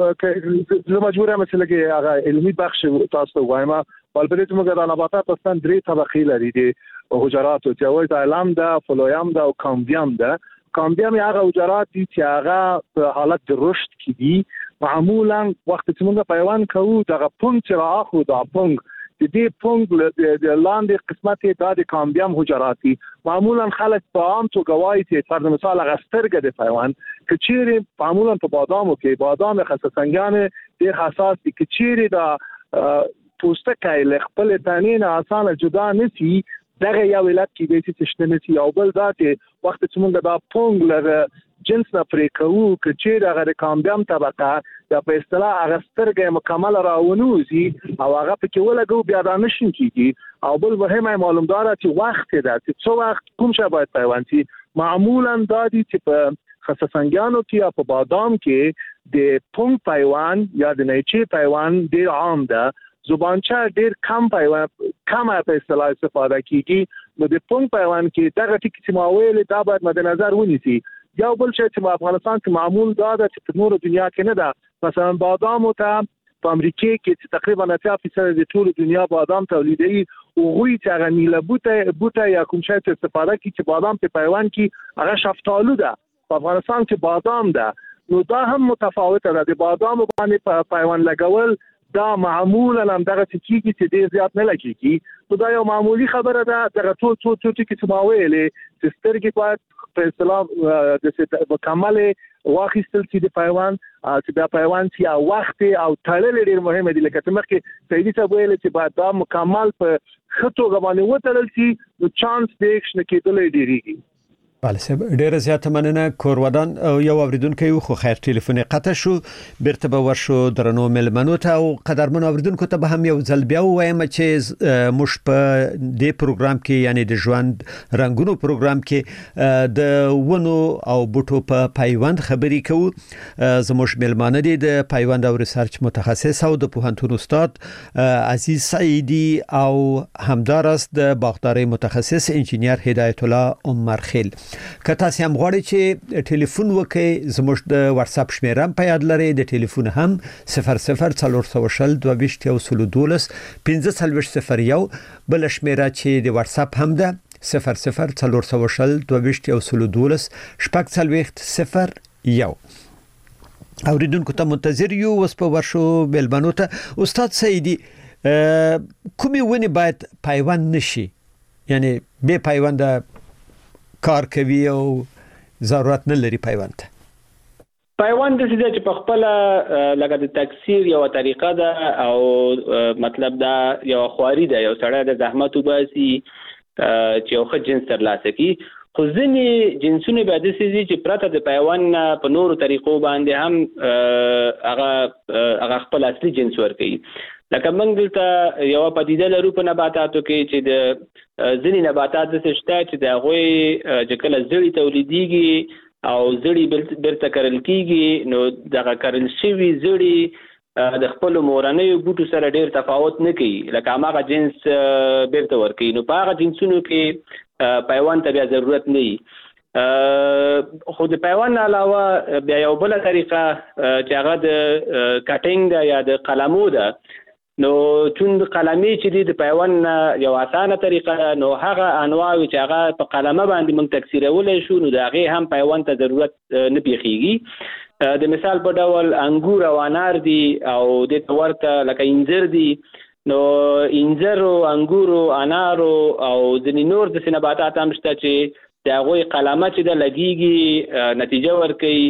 دا زه مجبور یم چې لګي هغه علمي بخش تاسو وایم. ولبرې موږ د نباتات اصلا درې طبقې لري دي حجرات او چې وایي علم ده، فلویم ده او کامبیوم ده. کامبیوم هغه حجرات دي چې هغه په حالت د رشد کې دي. معمولا وخت چې موږ پیوند کوو دغه پونګ چې راخو دا پونګ د دې پونګ د لاندې قسمت د کامبیوم حجرات دي. معمولا خلک په عام توګه وایي چې فرض مثال هغه سترګه د پیوند که چیرې معمولا په بادامو کې بادام خصوصنګان ډېر حساس دي که چیرې دا پوستکی له خپل تنې نه اسانه جدا نشي دغه یو علت کې د څه نشي او بل دا چې وخت چې موږ دا پونګ لره جنس نه پرې کوو که چیرې هغه د کامبیوم طبقه یا په اصطلاح هغه سترګه مکمل راونوزي او هغه پکې ولګو بیا دا نشین کیږي. او بل مهمه معلومدار چې وخت ده چې څو وخت کوم شی باید پیوند شي. معمولا دا دي چې په خصوصنګانو کې یا په بادام کې د پونګ پیوند یا د نیچې پیوند ډیر عام ده. زبانچه ډیر کم پیوند کم په اصطلاح استفاده کیږي. نو د پونګ پیوند کې دغه ټکی چې ما ویل دا باید مد نظر ونیسي. یو بل شی چې په افغانستان کې معمول دا ده چې په نور دنیا کې نه ده مثلا بادام ته په امریکا کې چې تقریبا اتیا فیصد د ټول دنیا بادام تولیدي او غوي چې هغه نیله بوته بوته یا کوم شی ته استفاده کوي چې بادام په پیوند کې هغه شفتالو ده په افغانستان کې بادام ده نو دا هم متفاوته ده د بادام باندې په پیوند لګول دا معمولا هم دغه کیږي چې ډیر زیات نه لګيږي نو دا یو معمولی خبره ده دغه ټول ټول ټول کې چې ما ویلې چې سترګې باید په اصطلاح د مکمل واخیستل چې د پیوند چې د پیوند چې او وخت او تړل ډیر مهمه دي لکه څنګه چې سیدی صاحب ویل چې باید دا مکمل په خطو غوانه وتړل شي نو چانس د اکشن کېدل ډیریږي. بله سب ډیره زیاته مننه کورودان یو اوریدونکو خو خیر ټلیفون قطع شو بیرته به ورشو درنو ملمنو ته او قدرمن اوریدونکو ته به هم یو ځل بیا وایم چې مش په دې پروګرام کې یعنی د ژوند رنگونو پروګرام کې د ونو او بوټو په پیوند خبرې کوو زموږ ملمانه دي د پیوند او ریسرچ متخصص او د پوهنتون استاد عزیز سعیدی او همدارس د باغداري متخصص انجینیر هدایت الله عمر خیل. که تاسو هم غواړئ چې ټلیفون وکړئ زموږ د واتس اپ شمیره په یاد لرئ د ټلیفون هم صفر صفر څلور سوه شل دوه ویشت یو سل دولس پنځه څلوېښت صفر یو بل شمیره چې د واتس اپ هم ده صفر صفر څلور سوه شل دوه ویشت یو سل دولس شپږ څلوېښت صفر یو. اوریدونکو ته منتظر یو اوس په ورشو بلبانو ته استاد سعیدی کومې ونې باید پیوند نشي یعنی به پیوند کار کوي او ضرورت نه لري پیوند پیوند د دې چې په خپل لکه د تکثیر یو طریقه ده او مطلب دا یو خواري ده یو سړی د زحمت وباسي چې یو ښه جنس ترلاسه کړي خو ځینې جنسونه به داسې دي چې پرته د پیوند په نورو طریقو باندې هم هغه هغه خپل اصلي جنس ورکوي لکه موږ دلته یو پدیده لرو په نباتاتو کې چې د ځینې نباتات داسې شته چې د هغوی چې کله زړي تولیدېږي او زړي بیرته کرل کېږي نو دغه کرل شوي زړي د خپلو مورنیو بوټو سره ډېر تفاوت نه کوي لکه هماغه جنس بیرته ورکوي نو په هغه جنسونو کې پیوند ته بیا ضرورت نه وي خو د پیوند علاوه بیا یو بله طریقه چې هغه د کټینګ ده یا د قلمو ده نو چون قلمي چې د پیوند یو اسانه طریقه نو هغه انواع چې هغه په قلمه باندې موږ تکثیرولای شو نو د هغې هم پیوند ته ضرورت نه پیښیږي د مثال په ډول انګور او انار دي او د ورته لکه انځر دي نو انځر او انګور او انار او ځینې نور د نباتات هم شته چې د هغوی قلمه چې د لګیږي نتیجه ورکوي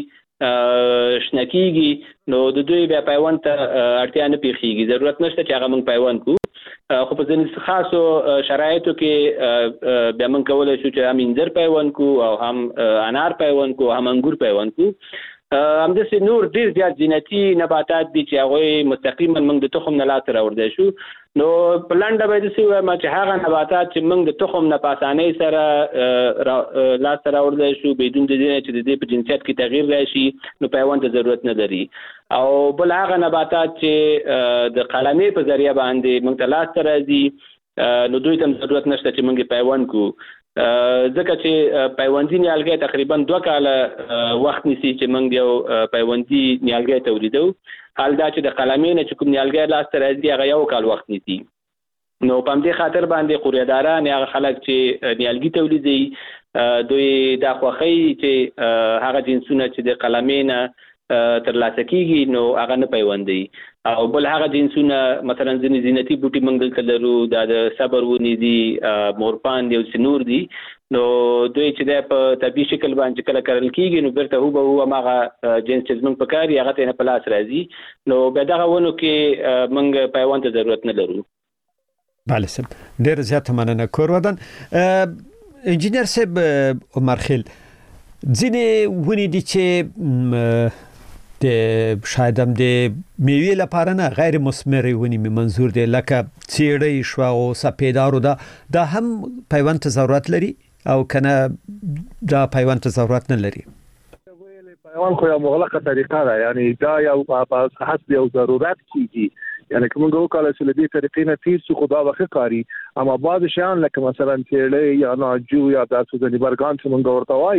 شنکیږي نو د دوی بیا پیوند ته اړتیا نه پیښیږي ضرورت نشته چې هغه موږ پیوند کوو خو په ځینې خاصو شرایطو کې بیا موږ کولی شو چې هم انځر پیوند کوو او هم انار پیوند کوو هم انګور پیوند کوو همداسې نور ډېر زیات زینتي نباتات دي چې هغوی مستقیما موږ د تخم نه لاسته راوړلی شو نو په لنډه به داسې ووایم چې هغه نباتات چې موږ د تخم نه په اسانۍ سره لاسته راوړلی شو بدون د دې چې د دې په جنسیت کې تغییر راشي نو پیوند ته ضرورت نه لري او بل هغه نباتات چې د قلمې په ذریعه باندې موږ ته لاسته راځي نو دوی ته هم ضرورت نشته چې موږ پیوند کوو ځکه چې پیوندي نیالګی تقریبا دوه کاله وخت نیسي چې موږ یو پیوندي نیالګی تولیدو حال دا چې د قلمې نه چې کوم نیالګی لاسته راځي هغه یو کال وخت نیسي نو په همدې خاطر باندې قوریه‌داران هغه خلک چې نیالګي تولیدوي دوی دا خوښوي چې هغه جنسونه چې د قلمې نه ترلاسه کېږي نو هغه نه پیوندوي او بل هغه جنسونه مثلا ځینې زینتي بوټي موږ دلته لرو دا د صبر ونې دي مورپان دي او څه نور دي نو دوی چې دی په طبیعي شکل باندې کله کرل کېږي نو بیرته هوبهو هماغه جنس چې زموږ په کار وي هغه ته نه په لاس راځي نو بیا دغه ونو کې موږ پیوند ته ضرورت نه لرو. بله صاحب ډېره زیاته مننه کورودان. انجینر صاحب عمر خیل ځینې ونې دي چې د شاید هم د میوې لپاره نه غیر مثمرې ونې مې منظور دی لکه څیړۍ شوه او سپیدارو دا دا هم پیوند ته ضرورت لري او کنه دا پیوند ته ضرورت نه لري؟ پیوند خو یو مغلقه طریقه ده یعنی دا یو په حسب یو ضرورت کیږي یعنی کوم یو کال چې لدی طریقې نه تیر څه خدا وخت کاری اما بعض شیان لکه مثلا څیړۍ یا ناجو یا تاسو د برګان څخه موږ ورته وایو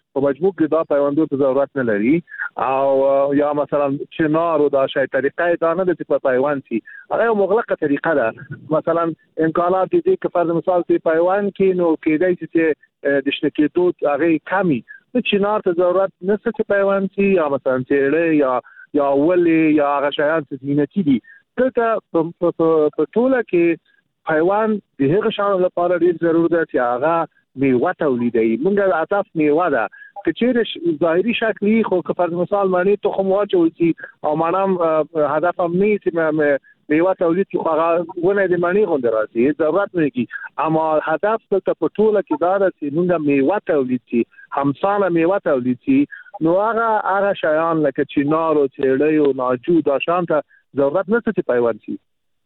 په مجموع کې دا پیوندو ته ضرورت نه لري او یا مثلا چنار او دا شی طریقې دا نه د په پیوند سي هغه مغلقه طریقه ده مثلا امکانات دي چې فرض مثال په پیوند کې نو کېدای شي چې د شتکېدو هغه کمی د چنار ته ضرورت نشته چې پیوند سي یا مثلا چې یا یا ولې یا هغه شیان چې زینتي دي دلته په ټوله کې پیوند د هغه شان لپاره ډیر ضروري ده چې هغه میوه تولیدوي موږ هدف میوه ده که چیرې ظاهري شکلی خو که فرض مثال معنی تخم واچول شي او معنام هدف هم نه چې میوه تولید چې هغه ونه د معنی غونډه راځي ضرورت نه کی اما هدف ته په ټوله کې دا ده چې موږ میوه تولید شي همسانه میوه تولید شي نو هغه هغه شیان لکه چنار او چېړۍ او ناجو دا شان ته ضرورت نشته چې پیوند شي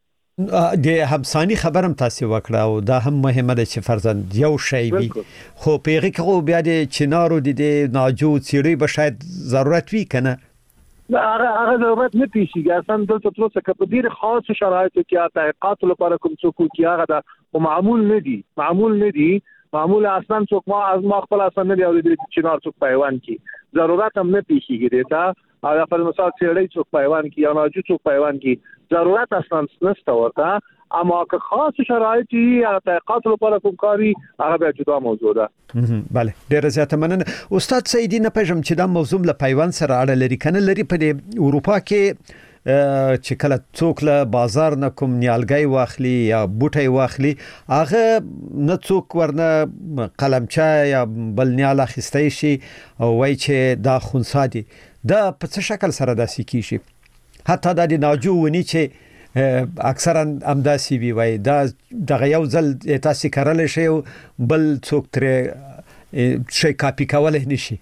د همسانی خبرم تاسو وکړه او دا هم مهمه ده چې فرضاً یو شی وي خو پیغه کې بیا د چنارو د ناجو چېړۍ به شاید ضرورت وي کنه هغه هغه ضرورت نه پیښیږي اصلا دلته تر اوسه په ډیر خاص شرایطو کې تحقیقات لپاره کوم څوک کې هغه د معمول نه دي معمول نه دي معمول اصلا څوک ما از ما خپل اصلا نه دی او د چنار څوک پیوند کې ضرورت هم نه پیښیږي دیتا او په مثال چېړۍ څوک پیوند کې یا ناجو څوک پیوند کې ضرورت اصلا نشته ورته اما که خاص شرایطي یا تحقیقات لپاره کوم کاری هغه به جدا موضوع ده بله ډیره زیاته مننه استاد سعیدی نه پېژم چې دا موضوع له پیوند سره اړه لري کنه لري په اروپا کې چې کله څوک له بازار نه کوم نیالګي واخلي یا بوټي واخلي هغه نه څوک ورنه قلمچا یا بل نیال اخیستای شي او وای چې دا خونسا دي دا په څه شکل سره داسې کیږي حتی د ناجو ونی چې اکثرا امداسي وی وای دا دغه یو ځل تاسو کارل شي بل څوک تر شي کاپی کول نشي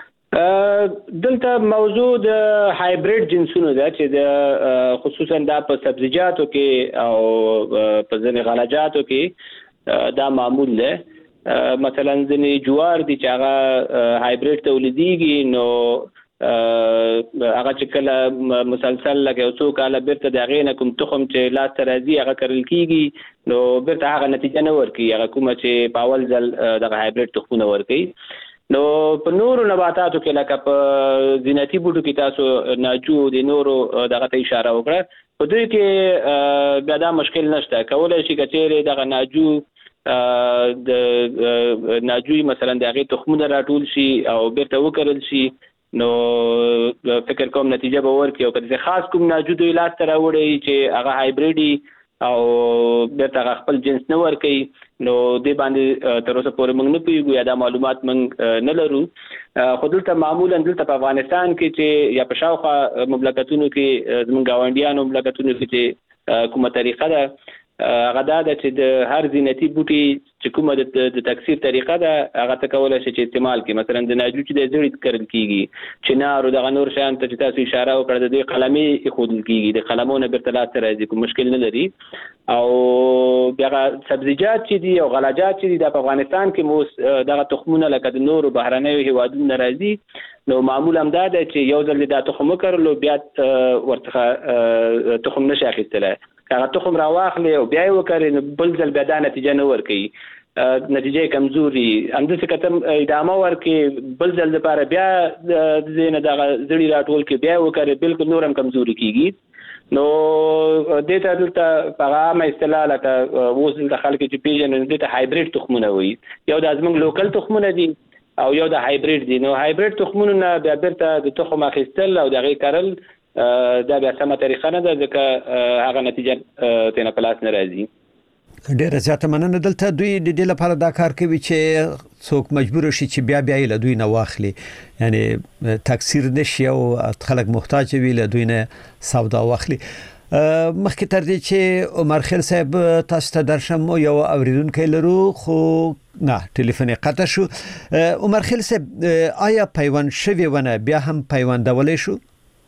دلته موضوع د هایبرید جنسونو ده چې د خصوصا د په سبزیجاتو کې او په ځینې غلجاتو کې دا معمول ده مثلا ځینې جوار دي چې هغه هایبرید تولیديږي نو هغه چې کله مسلسل لکه یو څو کاله بیرته د هغې نه کوم تخم چې لاس ته راځي هغه کرل کېږي نو بیرته هغه نتیجه نه ورکوي هغه کومه چې په اول ځل دغه هایبرید تخمونه ورکوي نو په نورو نباتاتو کې لکه په زینتي بوټو کې تاسو ناجو د نورو دغه ته اشاره وکړه په دوی کې بیا دا مشکل نشته کولی شي که چیرې دغه ناجو د ناجوی مثلا د هغې تخمونه راټول شي او بیرته وکرل شي نو فکر کوم نتیجه به ورکړي او که خاص کوم ناجو دوی لاس ته راوړي چې هغه هایبریډي او بیرته هغه خپل جنس نه ورکوي نو دې باندې تر اوسه پورې موږ نه پوهېږو یا دا معلومات موږ نه لرو خو دلته معمولا دلته په افغانستان کې چې یا په شاوخوا مملکتونو کې زموږ ګاونډیانو مملکتونو کې چې کومه طریقه ده هغه دا ده چې د هر زینتي بوټي چې کومه د تکثیر طریقه ده هغه ته کولی شي چې استعمال کړي مثلا د ناجو چې د زړې کرل کېږي چنار او دغه نور شیان ته چې تاسو اشاره وکړه د دوی قلمې ایښودل کېږي د قلمو نه بیرته لاس ته راځي کوم مشکل نه لري او بیا سبزیجات چې دي او غلجات چې دي د افغانستان کې مو دغه تخمونه لکه د نورو بهرنیو هیوادونو نه راځي نو معمول هم دا ده چې یو ځل دا تخم وکرلو بیا ورڅخه تخم نشي اخیستلی هغه تخم راواخلي او بیا یې وکړي نو بل ځل بیا دا نتیجه نه ورکوي نتیجه کمزوري همداسې که ته ادامه ورکړي بل ځل دپاره بیا د دې نه دغه زړي راټول کړي بیا یې وکړي بلکل نور هم کمزوري کېږي نو دې ته دلته په هغه عامه اصطلاح لکه اوس دلته خلک چې پېژني نو دې ته هایبریډ تخمونه وایي یو دا زموږ لوکل تخمونه دي او یو د هایبریډ دي نو هایبریډ تخمونو نه بیا بیرته د تخم اخیستل او د هغې کرل دا بیا سمه طریقه نه ده ځکه هغه نتیجه ترېنه په لاس نه راځي ډیره زیاته مننه دلته دوی د دې لپاره دا کار کوي چې څوک مجبور شي چې بیا بیا له دوی نه واخلي یعنی تکثیر نشي او خلک محتاج وي له دوی نه سودا واخلي مخکې تر دې چې عمر خیل صاحب تاسو ته درشم یو اوریدونکو لرو خو نه ټلیفون قطع شو عمر خیل صاحب آیا پیوند شوی ونه بیا هم پیوندولای شو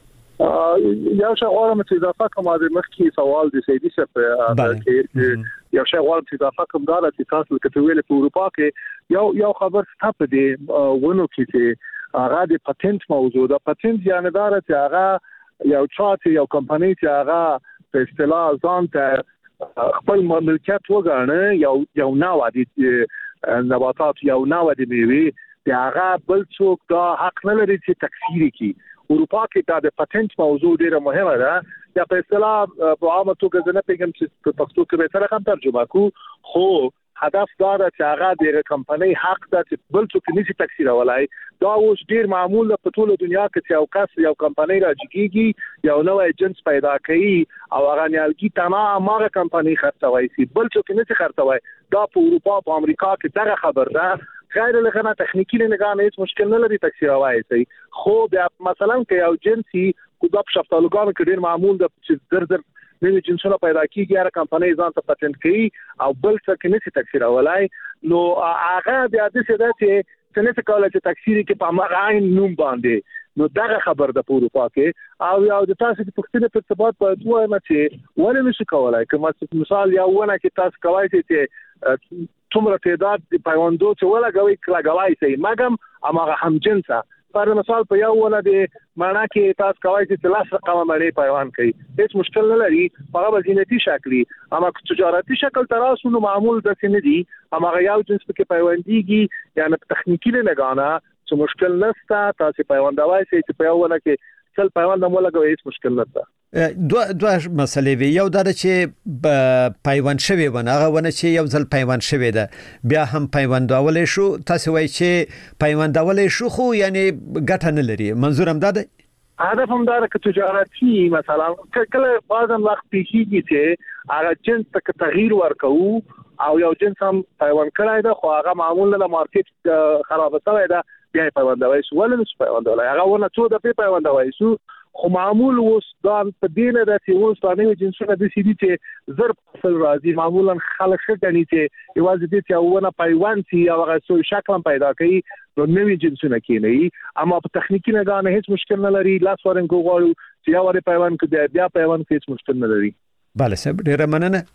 یو شی غواړم چې اضافه کوم د مخکې سوال د سیدي صاحب کې یو شی غواړم چې اضافه کوم دا چې تاسو کې ویل په اروپا کې یو یو خبر ستاسو دی ونه کې چې هغه د پاتنټ موضوع ده پاتنټ یعنی دا چې هغه یو چارت یو کمپنی چې هغه په اصطلاح ځان ته خپل ملکیت وګڼي یو یو نوع د نباتات یو نوع د میوه د هغه بل څوک دا حق نه لري چې تکفیر کړي. اروپا کې دا د پاتنټ موضوع ډیره مهمه ده. یا په اصطلاح په عامه توګه زه نه پیژنم چې په پښتو کې به سره هم ترجمه کو، خو هدف دا ده چې هغه د کمپنۍ حق ده چې بل څوک نشي تکثیرولای. دا اوس ډیر معمول په ټوله دنیا کې چې یو کس یو کمپنۍ راځيږي یو نوې جنس پیدا کوي او هغه نیالګي تمام هغه کمپنۍ خرڅوي سي بل څوک نشي خرڅوي. دا په اروپا په امریکا کې دغه خبر ده. غیر لغنه تخنیکی نگاه نه هیڅ مشکل نه لري تکثیروای سي. خو بیا مثلا کې یو جنسي کو د شفتالوګانو کې ډیر معمول ده چې در در نوې جنسونه پیدا کیږي، هر کمپنۍ ځان ته پاتنټ کوي او بل څه کې نشي تکثیرولای. نو هغه بیا د څه ده چې څنګه کولای چې تکثیر کې په هغه عین نوم باندې. نو دغه خبر د اروپا کې او یو د تاسو د پښتنې په ثبات په دوه مچې ولې نشي کولای. کوم مثال یو ونه کې تاسو کوي چې څومره تعداد د پیوندو چې ولګوي کلاګوي سي مګم امغه هم جنسه. پر مثال په یو ونه د معنا کې تاسو کوي چې لاس رقم باندې پیوند کوي، هیڅ مشکل نه لري. هغه وزینتی شکلی اما تجارتي شکل تراسو نو معمول د سینې دي. امغه یو جنس کې پیوندېږي یعنی تخنیکی نه غاڼه چې مشکل نشته. تاسو پیوندوي چې په یو ونه کې څل پیوند مو لګوي، هیڅ مشکل نشته. دوه دوه مسلې وی، یو دا چې پیوند شوی ونه هغه ونه چې یو ځل پیوند شوی ده بیا هم پیوندولې شو. تاسو وایي چې پیوندولې شو خو یعنی ګټه نه لري. منظور هم دا ده هدف هم دا چې تجارتي مثلا کله بعضا وخت پیږي چې هغه جنس ته تغییر ورکوي او یو جنس هم پیوند کړای ده خو هغه معمول له مارکیټ خراب شوی ده بیا پیوندوي شو ولې نشي پیوندولای. هغه ونه څو د پیوندوي شو خو معمول اوس دا په دینه د سیموس باندې جنسونه د سیدي چې زر فصل راځي معمولا خلک شګنی چې یوازې دې چې ونه پیوند سي او هغه څو شکل پیدا کوي نو نوې جنسونه کېني. اما په تخنیکی نه غانه هیڅ مشکل نه لري. لاس ورنګ غواړو چې یو ور پیوند کې بیا پیوند کې هیڅ مشکل نه لري. بله صاحب ډیره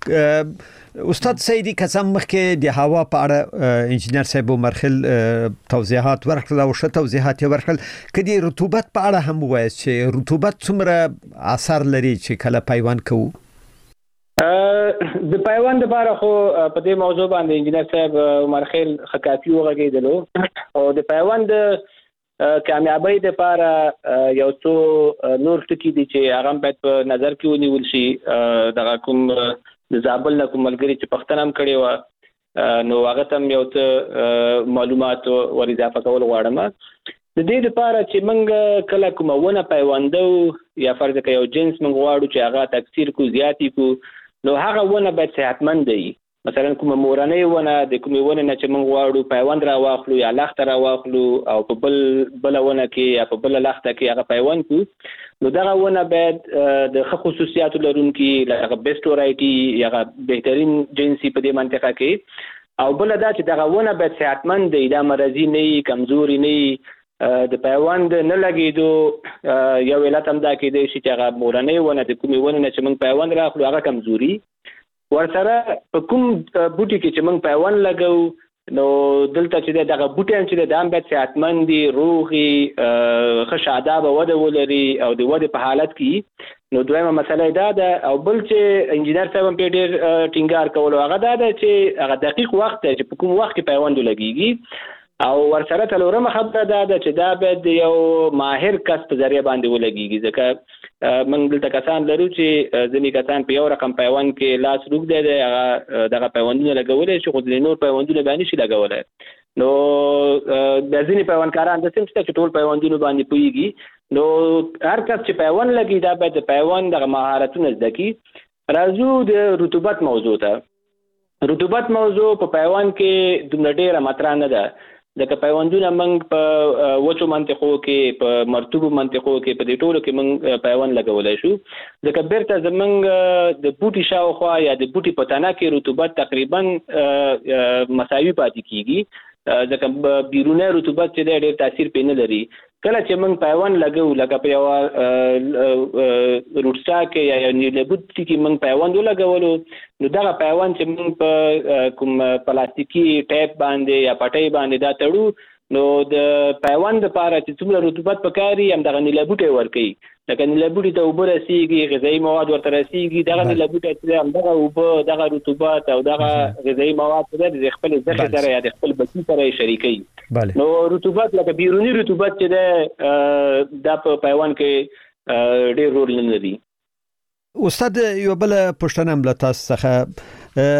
مننه. استاد سیدی قسم مخکې د هوا په اړه انجنیر صاحب مرخل توضیحات ورکړل او ش توضیحات ورکړل. کدي رطوبت په اړه هم وایي چې رطوبت څومره اثر لري چې کله پیوند کوو. د پیوند لپاره خو په دې موضوع باندې انجنیر صاحب مرخل خکافي وغږیدلو او د پیوند کامیابی د لپاره یو څو نور ټکي دي چې هغه باید په نظر کې ونیول شي. دغه کوم د زابل نه کوم ملګری چې پښتنه هم کړی و نو هغه تم یو څه معلومات ور اضافه کول غواړم. د دې لپاره چې موږ کله کوم ونه پیوندو یا فرض کړئ یو جنس موږ غواړو چې هغه تکثیر کو زیاتی کو نو هغه ونه باید صحتمند وي. مثلا کوم مورنۍ ونه د کومې ونه نه چې موږ غواړو پیوند را واخلو یا لخت را واخلو او په بل بل ونه کې یا په بل لخت کې هغه پیوند کو نو دغه ونه باید د ښه خصوصیاتو لرونکي لکه بیسټ ورایټي یا بهترین جنسي په دې منطقه کې او بل دا چې دغه ونه باید صحتمند دی، دا مرضی نه وي، کمزوري نه وي. د پیوند نه لګېدو یو علت هم دا کېدی شي چې هغه مورنۍ ونه د کومې ونې نه چې موږ پیوند راخلو هغه کمزوري ورسره په کوم بوټي کې چې موږ پیوند لګو نو دلته چې دغه بوټي چې د هم باید صحتمند دي، روغي، ښه شادابه وده ولري او د ودې په حالت کې. نو دویمه مسله دا ده او بل چې انجینر صاحب هم په ډېر ټینګار کولو هغه دا ده چې هغه دقیق وخت دی چې په کوم وخت کې پیوند لګېږي او ورسره څلورمه خبره دا ده چې دا باید یو ماهر کس په ذریعه باندې ولګېږي ځکه موږ دلته کسان لرو چې ځینې کسان په یو رقم پیوند کې لاس روږدی دی هغه دغه پیوندونه لګولی شي خو د نور پیوندونه به نشي لګولی. نو د ځینې پیوندکاران داسې هم شته چې ټول پیوندونو باندې پوهېږي. نو هر کس چې پیوند لګي دا باید د پیوند دغه مهارتونه زده کړي. راځو د رطوبت موضوع ته. رطوبت موضوع په پیوند کې دومره ډېره مطرح نه ده ځکه پیوندونه موږ په وچو منطقو کې په مرطوبو منطقو کې په دې ټولو کې موږ پیوند لګولی شو ځکه بیرته زموږ د بوټي شاوخوا یا د بوټي په تنه کې رطوبت تقریبا مساوي پاتې کېږي ځکه بیرونی رطوبت چې دی ډېر تاثیر پې نه لري. کله چې موږ پیوند لګو لکه په یوه روټسټا کې یا یو نیله بوټي کې موږ پیوند ولګولو نو دغه پیوند چې موږ په کوم پلاستیکي ټیپ باندې یا پټۍ باندې دا تړو نو د پیوند لپاره چې څومره رطوبت پکاري هم دغه نیله بوټي ورکوي لکه نیله بوټي ته اوبه رسیږي غذایي مواد ورته رسیږي دغه نیله بوټي چې هم دغه اوبه دغه رطوبت او دغه غذایي مواد د خپل ځخه سره یا د خپل بچي سره شریکي نو رطوبت لکه بیرونی رطوبت چې د د په پیوند کې ډېر رول نه لري. استاد یو بل پښتنه هم له تاسو څخه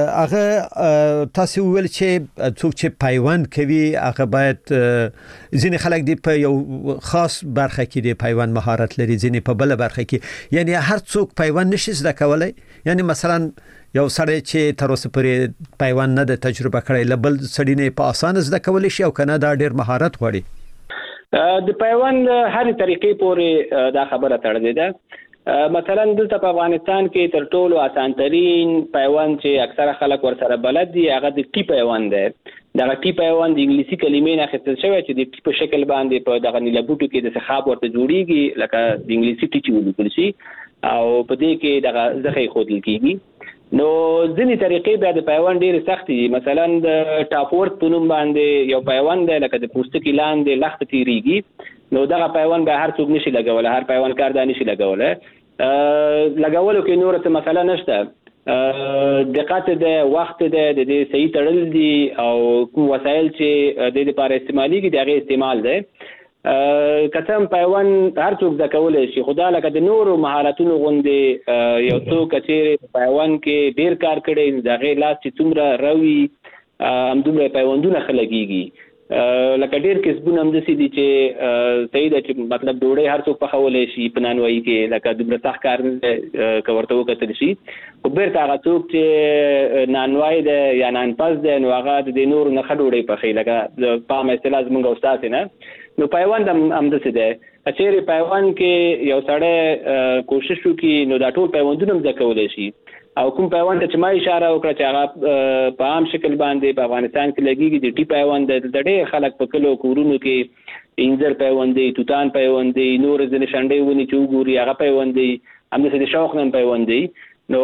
هغه تاسو ویل چې څوک چې پیوند کوي هغه باید ځینې خلک دی په یو خاص برخه کې دی پیوند مهارت لري ځینې په بل برخه کې یعنی هر څوک پیوند نشي زده کولای یعنی مثلا یو سړی چې تر اوسه پورې پیوند نه د تجربه کړی لبل سړی نه په اسانه زده کولای شي او کنه دا ډیر مهارت غواړي د پیوند هر طریقې پورې دا خبره تړلې ده. مثلا دلته په افغانستان کې تر ټولو آسان ترين پیوند چې اکثره خلک ورسره بلد دي هغه د ټي پیوند دی. دغه ټي پیوند د انګلیسي کلمې نه اخیستل شوی چې د ټي په شکل باندې په دغه نیله بوټو کې د سخاب ورته جوړیږي لکه د انګلیسي ټي چې ولیکل شي او په دې کې دغه ځخې خودل کیږي. نو ځینې طریقې بیا د پیوند ډېر سخت دي. مثلا د ټاپورت په نوم باندې یو پیوند دی لکه د پوستکي لاندې لخت تیریږي نو دغه پیوند به هر څوک نشي لګولای هر پیوند کار دا نشي لګولای لګولو کې نور څه مسله نشته دقت د وخت د دې صحیح تړل دي او کوم وسایل چې د دې لپاره استعماليږي دغه استعمال دی. کتم پیوند هر څوک د کولای شي خدای لکه د نورو مهارتونو غوندې یو څوک چې پیوند کې ډیر کار کړي دغه لاس چې څومره روي هم دومره پیوندونه خلګيږي لکه ډیر کسبونه هم دسي دي چې صحیح ده چې مطلب ډوډۍ هر څوک پخولی شي په نانوایي کې لکه دومره سخت کار نه که ورته وکتل شي خو بیرته هغه څوک چې نانوایي ده یا نانپز ده نو هغه د دې نورو نه ښه ډوډۍ پخوي لکه د پام اصطلاح زموږ او ستاسې نه نو پیوند هم همداسې دی. که چیرې پیوند کې یو سړی کوشش وکړي نو دا ټول پیوندونه هم زده کولی شي او کوم پیوند چې ما اشاره وکړه چې هغه په عام شکل باندې په افغانستان کې لګیږي د ټي پیوند د ډېر خلک په کلو کورونو کې انځر پیوند دی توتان پیوند دی نور ځینې شنډې ونې چې وګوري هغه پیوند دی همداسې د شوق نن پیوند دی نو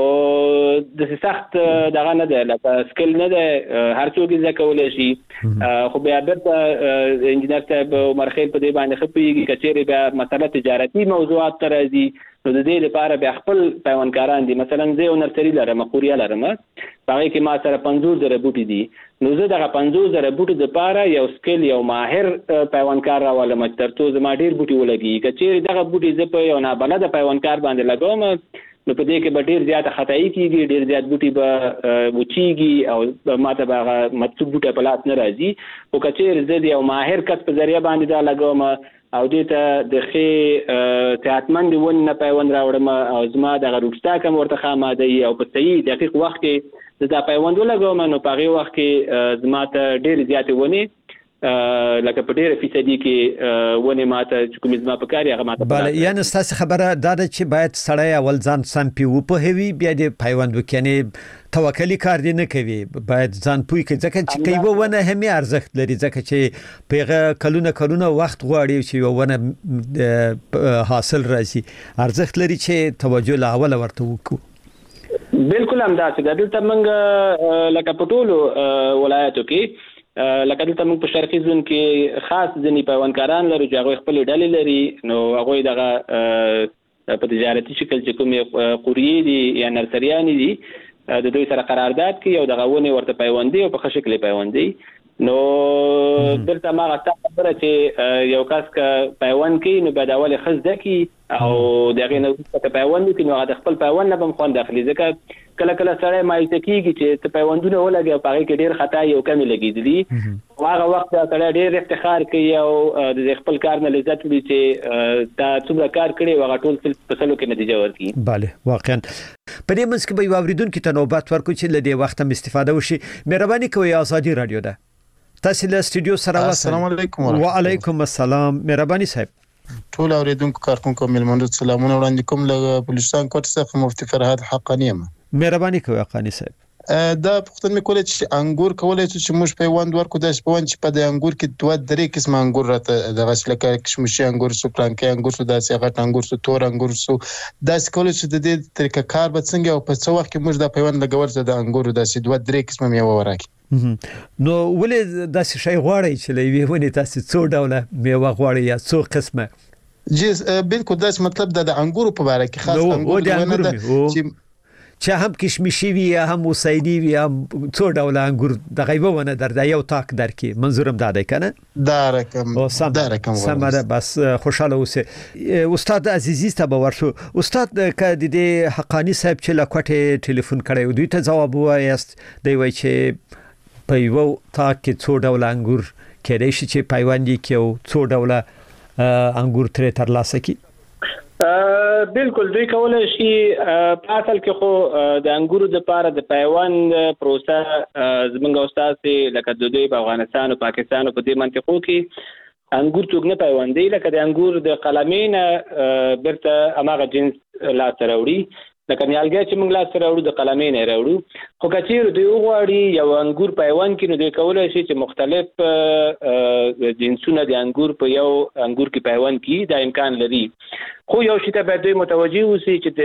د سخت دغه نه ده لکه سکل نه ده هر څوک یې زده کولی شي خو بیا بیرته انجینر صاحب عمر خیل په دې باندې ښه پوهېږي که چیرې بیا مسله تجارتي موضوعات ته راځي نو د دې لپاره بیا خپل پیوندکاران دي. مثلا زه یو نرسري لرم قوریا لرم په هغې کې ما سره پنځوس زره بوټي دي نو زه دغه پنځوس زره بوټو دپاره یو سکل یو ماهر پیوندکار راولم تر څو زما ډېر بوټي ولګي. که چیرې دغه بوټي زه په یو نابلده پیوندکار باندې لګوم نو په دې کې به ډېر زیاته خطایي کېږي ډېر زیات بوټي به وچېږي او ما ته به هغه مطلوب بوټی په لاس نه راځي. خو که چیرې زه د یو ماهر کس په ذریعه باندې دا لګوم او دې ته د ښې صحتمندې ونې نه پیوند راوړم او زما دغه روټسټاک هم ورته ښه اماده وي او په صحیح دقیق وخت کې زه دا پیوند ولګوم نو په هغې وخت کې زما ته ډېرې زیاتې ونې لکه په ډیره فیصدي کې ونه ماته چې کوم زما په کار هغه ماته بله یعنی ستاسو خبره دا ده چې باید سړی اول ځان سم پی وپوهوي بیا د پیوند وکړي توکلی کار دی نه کوي باید ځان پوي کوي ځکه چې کوي ونه هم ارزښت لري ځکه چې پیغه کلونه کلونه وخت غواړي چې ونه حاصل راځي ارزښت لري چې توجه لا اول ورته وکړو. بالکل هم دا چې دلته موږ لکه په ټولو ولایتو کې لکه دلته موږ په شرقي زون کې خاص ځینې پیوندکاران لرو چې هغوی خپلې ډلې لري نو هغوی دغه په تجارتي شکل چې کومې قوریې دي یا نرسریانې دي د دوی سره قرارداد کوي او دغه ونې ورته پیوندي او په ښه شکل یې پیوندي. نو دلته هماغه ستا خبره چې یو کس که پیوند کوي نو باید اول یې ښه زده کړي او د هغې نه وروسته که پیوند وکړي نو هغه د خپل پیوند نه به هم خوند اخلي ځکه کله کله سړی مایوسه کېږي چې ته پیوندونه ولګي او په هغې کې ډېر خطا او کمې لګېدلي خو هغه وخت سړی ډېر افتخار کوي او د خپل کار نه لذت وړي چې تا څومره کار کړی او هغه ټول په سلو کې نتیجه ورکړي. بله واقعا په دې منځ کې به یو اورېدونکي ته نوبت ورکړو چې له دې وخته هم استفاده وشي. مهرباني کوئ ازادي رادیو ده تاسو له سټوډیو سره واسه. السلام علیکم وعلیکم السلام. مهرباني صاحب ټول اوریدونکو کارکونکو ملمنو سلامونه وړاندې کوم له بلوچستان کوټ څخه مفتي فرهاد حقانی یم. مهرباني کوئ حقانی صاحب. دا پوښتنه مې کوله چې انګور کولای شو چې موږ پیوند ورکړو داسې پیوند چې په د انګور کې دوه درې قسم انګور راته دغه لکه کشمشي انګور سو پلانکي انګور سو داسې غټ انګور سو تور انګور سو داسې کولای شو د دې طریقه کار به څنګه او په څو وخت کې موږ دا پیوند لګول چې د انګورو داسې دوه درې قسم میوه ورکړي. نو ولې داسې شی غواړي چې لوي ونی تاسو څو ډوله میوه غواړي یا څو قسمه؟ جی بالکل داسې مطلب د انګورو په اړه کې خاص انګور چې چې هم کشمشي وي یا هم وسایدي وي هم څو ډوله انګور د غیبه ونه در د یو تاک درکې منظورم دا دی کنه دا رقم دا رقم سمره بس خوشاله اوسه. استاد عزیزی ته به ورشو. استاد ک د دې حقانی صاحب چې لکوټه ټلیفون کړی دوی ته جواب وایست دی وای چې په یو تاک کې څو ډوله انګور کېدای شي چې پیوندي کې څو ډوله انګور تر ترلاسه کی. بالکل دوی کولای شي په اصل کې خو د انګورو د پاره د پیوند پروسه زمونږ استاد لکه د دوی په افغانستان او پاکستان په دې منطقو کې انګور څوک نه پیوندي لکه د انګور د قلمین برته اماغه جنس لا تروړي لکه نیالګي چې موږ لا تروړو د قلمین راوړو خو کچیر دوی وغواړي یو انګور پیوند کې نو دوی کولای شي چې مختلف جنسونه د انګور په یو انګور کې پیوند کې دا امکان لري. خو یو شی ته باید دوی متوجي اوسي چې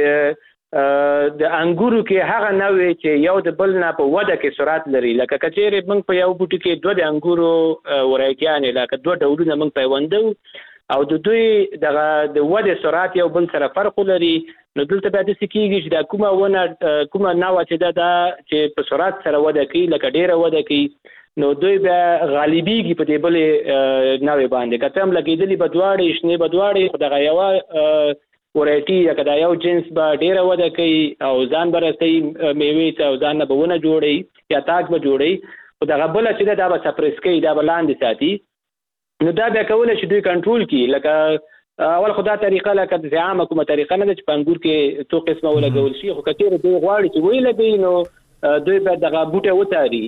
د د انګورو کې هغه نوې چې یو د بل نه په وده کې سرعت لري لکه کچېره موږ په یو بوټي کې دوه د انګورو ورایتیانې لکه دوه ډولونه موږ پیوندو او د دوی دغه د وده سرعت یو بل سره فرق لري. نو دلته باید څه کیږي چې دا کومه ونه کومه نوې چې دا چې په سرعت سره وده کوي لکه ډیره وده کوي نو دوی به غالبيږي په دې بلې نوې باندې کته هم لګېدلی بدواړي شنه بدواړي خو دغه یو ورایټي یا دا یو جنس به ډیره وده کوي او ځان برسي میوه ته او ځان به ونه جوړي یا تاج به جوړي خو دغه بل چې دا به سپریس کوي دا بلاندې ساتي. نو دا به کولای شي دوی کنټرول کړي لکه اول خدا طریقه لکه د عامه کومه طریقه نه چې په انګور کې تو قسمه ولګول شي خو کثیر دوی غواړي چې ویل به نو دوی به دغه بوټه وتاري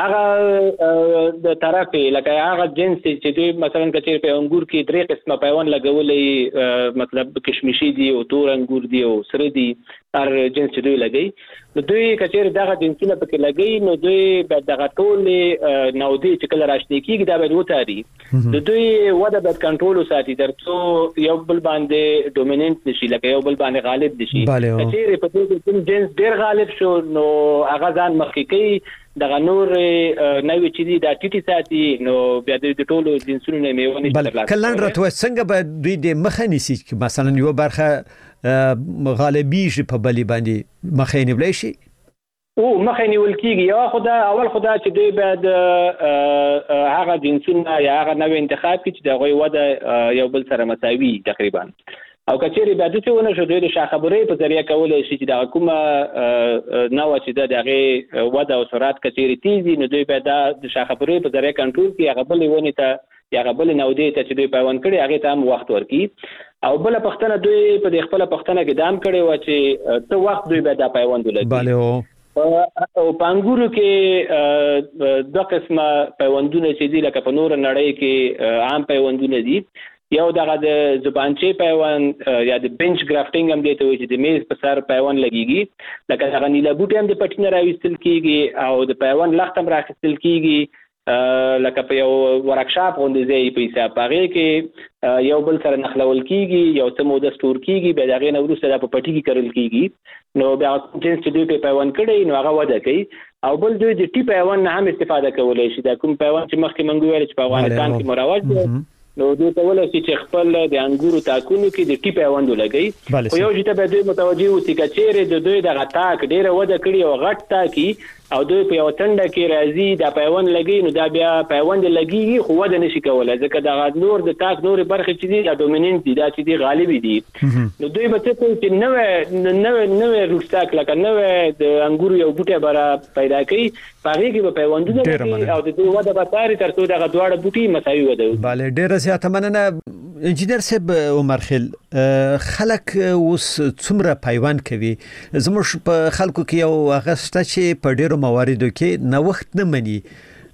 هغه د طرفه لکه هغه جنس چې دوی مثلا کثیر په انګور کې درې قسمه پیوند لګولې مطلب کشمشي دي او تور انګور دي او سره دي هر جنس چې دوی لګي نو دوی کثیر دغه جنسونه پکې لګي نو دوی به دغه ټول نودي چې کله راشنه کیږي دا به وتاري د دوی وده به کنټرول وساتي ترڅو یو بل باندې ډومیننت نشي لکه یو بل باندې غالب نشي کثیر په دې کې جنس ډیر غالب شو نو هغه ځان مخکې کوي دغه نور نوې چې دي دا ټیټي ساتي نو بیا د ټولو جنسونو نه میونه بل کلن راته څنګه به دوی د مخه نسی مثلا یو برخه غالبي شي په بلی باندې مخه نیولای شي او مخه نیول کیږي یا خدا اول خدا چې دوی بعد هغه جنسونه یا هغه نوې انتخاب کی چې دغه وده یو بل سره مساوي تقریبا او کچېری بعد څه ونه شو دوی د شاخبرې په ذریعہ کولای شي چې دا کومه نو چې دغه وده او سرعت کچېری تیزی نو دوی بعد د شاخبرې په ذریعہ کنټرول کی هغه بل ونه ته یا غبل نو دې ته چې دوی پیوند کړي هغه ته هم وخت ورکي او بل پښتنه دوی په خپل پښتنه کې دام کړي و چې ته وخت دوی به دا پیوند ولګي bale او پانګورو کې دوه قسمه پیوندونه چې دي لکه په نور نړۍ کې عام پیوندونه دي یو دغه د زبانچې پیوند یا د بنچ ګرافټینګ هم دی ته چې د میز په سر پیوند لګيږي لکه دغه نیله بوټي هم د پټینه راوستل کیږي او د پیوند لخت هم راخستل کیږي لکه په یو ورکشاپ غونډه ځای په حساب پاره کې یو بل سره نخلول کیږي یو څه موده ستور کیږي به دغه نو وروسته په پټی کې کړل کیږي نو بیا جنس چې دوی په پیوند کړي نو هغه وده کوي او بل دوی د ټي پیوند نه هم استفاده کولای شي دا کوم پیوند چې مخکې مونږ ویل چې په افغانستان کې مروج دی نو دوی کولای شي چې خپل د انګورو تاکونو کې د ټي پیوند ولګي او یو چې ته به دوی متوجي وي چې چیرې د دوی د غټاک ډیره وده کړي او غټ تاکي او دوی په یو تنده کې راځي دا پیوند لګي نو دا بیا پیوند لګي خو وده نشي کولای ځکه دا نور د تاک نور برخه چې دي دا ډومیننت دي دا چې دي غالب دي نو دوی به څه کوي چې نو نو نو روستاک لکه نو د انګورو یو بوټي برا پیدا کوي پاره کې به پیوندونه لګي او د دوی وده به تاري ترڅو دا غوړه بوټي مساوي وده bale ډیره زیاته مننه انجینر صاحب عمر خیل خلک اوس څومره پیوند کوي زموږ په خلکو کې یو اغسته چې په ډیرو مواردو کې نو وخت نه مني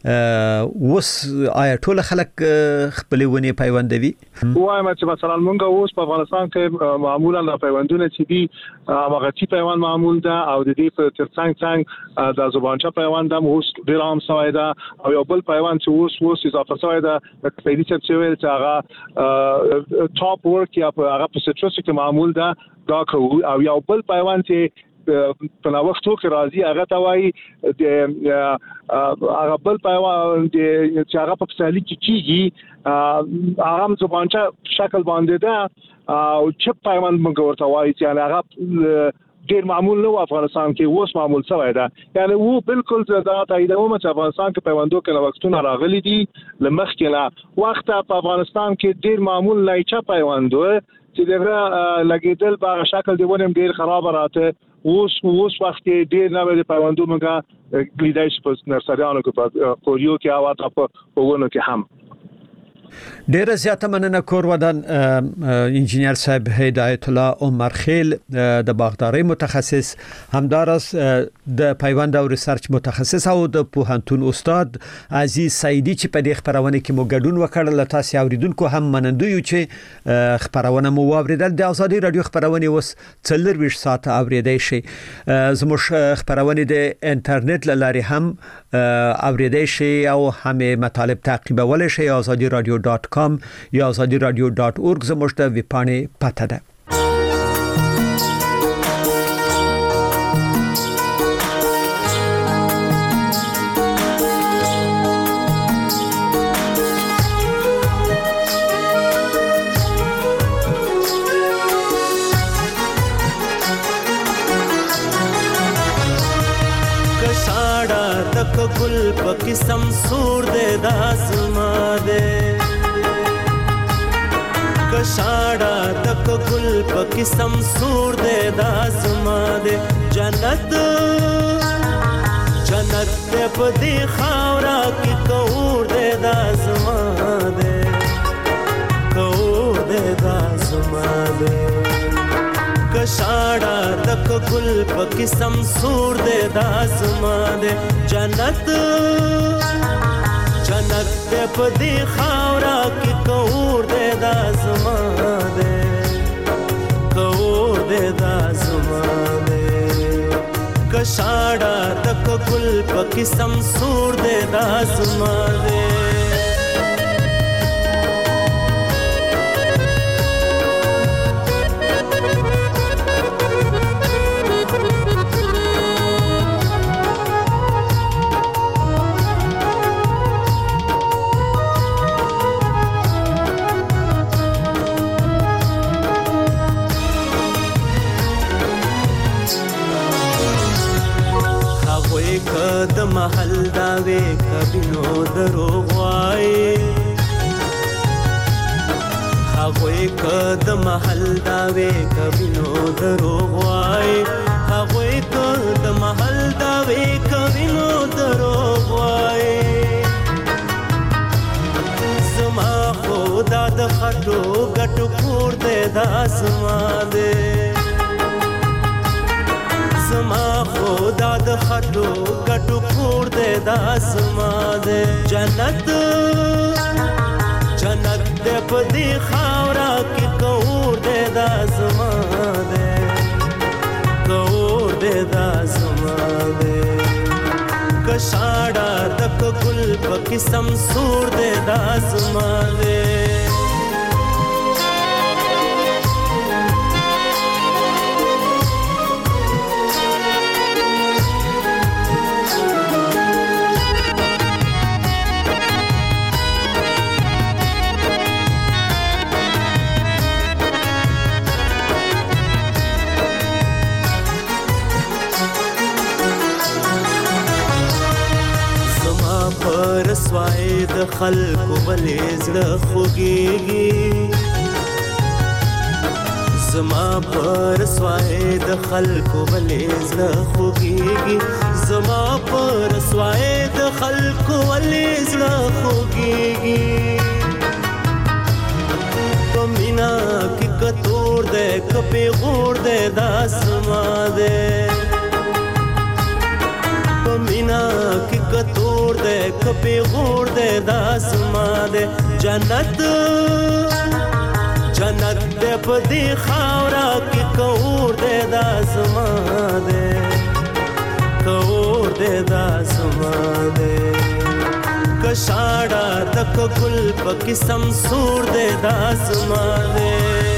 وس آیا ټول خلک خپل ونی پیوندوي وایم چې مثلا موږ اوس په افغانستان کې معمولا د پیوندونه چې دي هغه چې پیوند معمول ده او د دې په ترڅنګ څنګه د زبانچا پیوند هم اوس ډیر عام شوی ده او یو بل پیوند چې اوس اوس اضافه شوی ده د پیډي چې ویل چې هغه ټاپ ورک یا هغه په سټرس کې معمول ده دا او یو بل پیوند چې په نو وختو کې راځي هغه توای د هغه بل پیوند چې هغه په سالي کې کیږي هغه هم زبانچا شکل باندې ده او چپ پیوند موږ ورته وایي چې هغه ډیر معمول نه و افغانستان کې اوس معمول شوی ده یعنی وو بالکل دا تایید و چې افغانستان کې پیوندو کې وختونه راغلي دي لمخ کې لا وخت په افغانستان کې ډیر معمول نه چپ پیوندو چې دغه لګیدل په شکل دی ونیم ډیر خراب راته اوس اوس وخت ډیر نه ویل پیوندو موږ لیدای شو په نرسریانو کې په کوریو کې او تاسو په ونو کې هم ډیر زیاته مننه کور ودان انجینیر صاحب هدایت الله عمر خیل د باغداري متخصص همدارس د پیوند او ریسرچ متخصص او د پوهنتون استاد عزیز سعیدی چې په دې خبرونه کې مو ګډون وکړل تاسو اوریدونکو هم منندوی چې خبرونه مو واوریدل د ازادي رادیو خبرونه وس څلور ویش ساعت اوریدای شي زموږ خبرونه د انټرنیټ لاري هم اوریدای شي او هم مطالب تعقیبول شي ازادي رادیو ډاٹ کام یا ازادي رادیو ډاٹ اورګ زموږ د ویبپاڼې پته ده کشاړه تک ګل په قسم سور دے داسما دے کشاړه تک ګل په قسم سور دے داسما دے جنت جنت په دې خاورا کې کور دے داسما دے کور دے داسما دے کشاړه تک ګل په قسم سور دے داسما دے جنت جنت په دې خاورا کې کور دے داسما دے کور دے داسما دے کشاړه تک ګل په قسم سور دے داسما دے د محل دا وې کبینو دروغ وای هغه ک د محل دا وې کبینو دروغ وای هغه ک د محل دا وې کبینو دروغ وای زما خدا د خټو غټو کور دې داسما دې زما خدا د خټو غټو کور دې داسما دې جنت جنت دې په دې خاورا کې کور دې داسما دې کور دې داسما دې کشاړه تک ګل په قسم سور دې داسما دې رسوای د خلکو بلې زړه خوږیږي زما پر رسوای د خلکو بلې زړه خوږیږي زما پر رسوای د خلکو بلې زړه خوږیږي په مینا کې کتور دې کپې غور دې داسما دې پمینا کی کتور دے کپی غور دے داسما دے جنت جنت دے پدی خاورا کی کور دے داسما دے کور دے داسما دے کشاڑا تک گل پکی سمسور دے داسما دے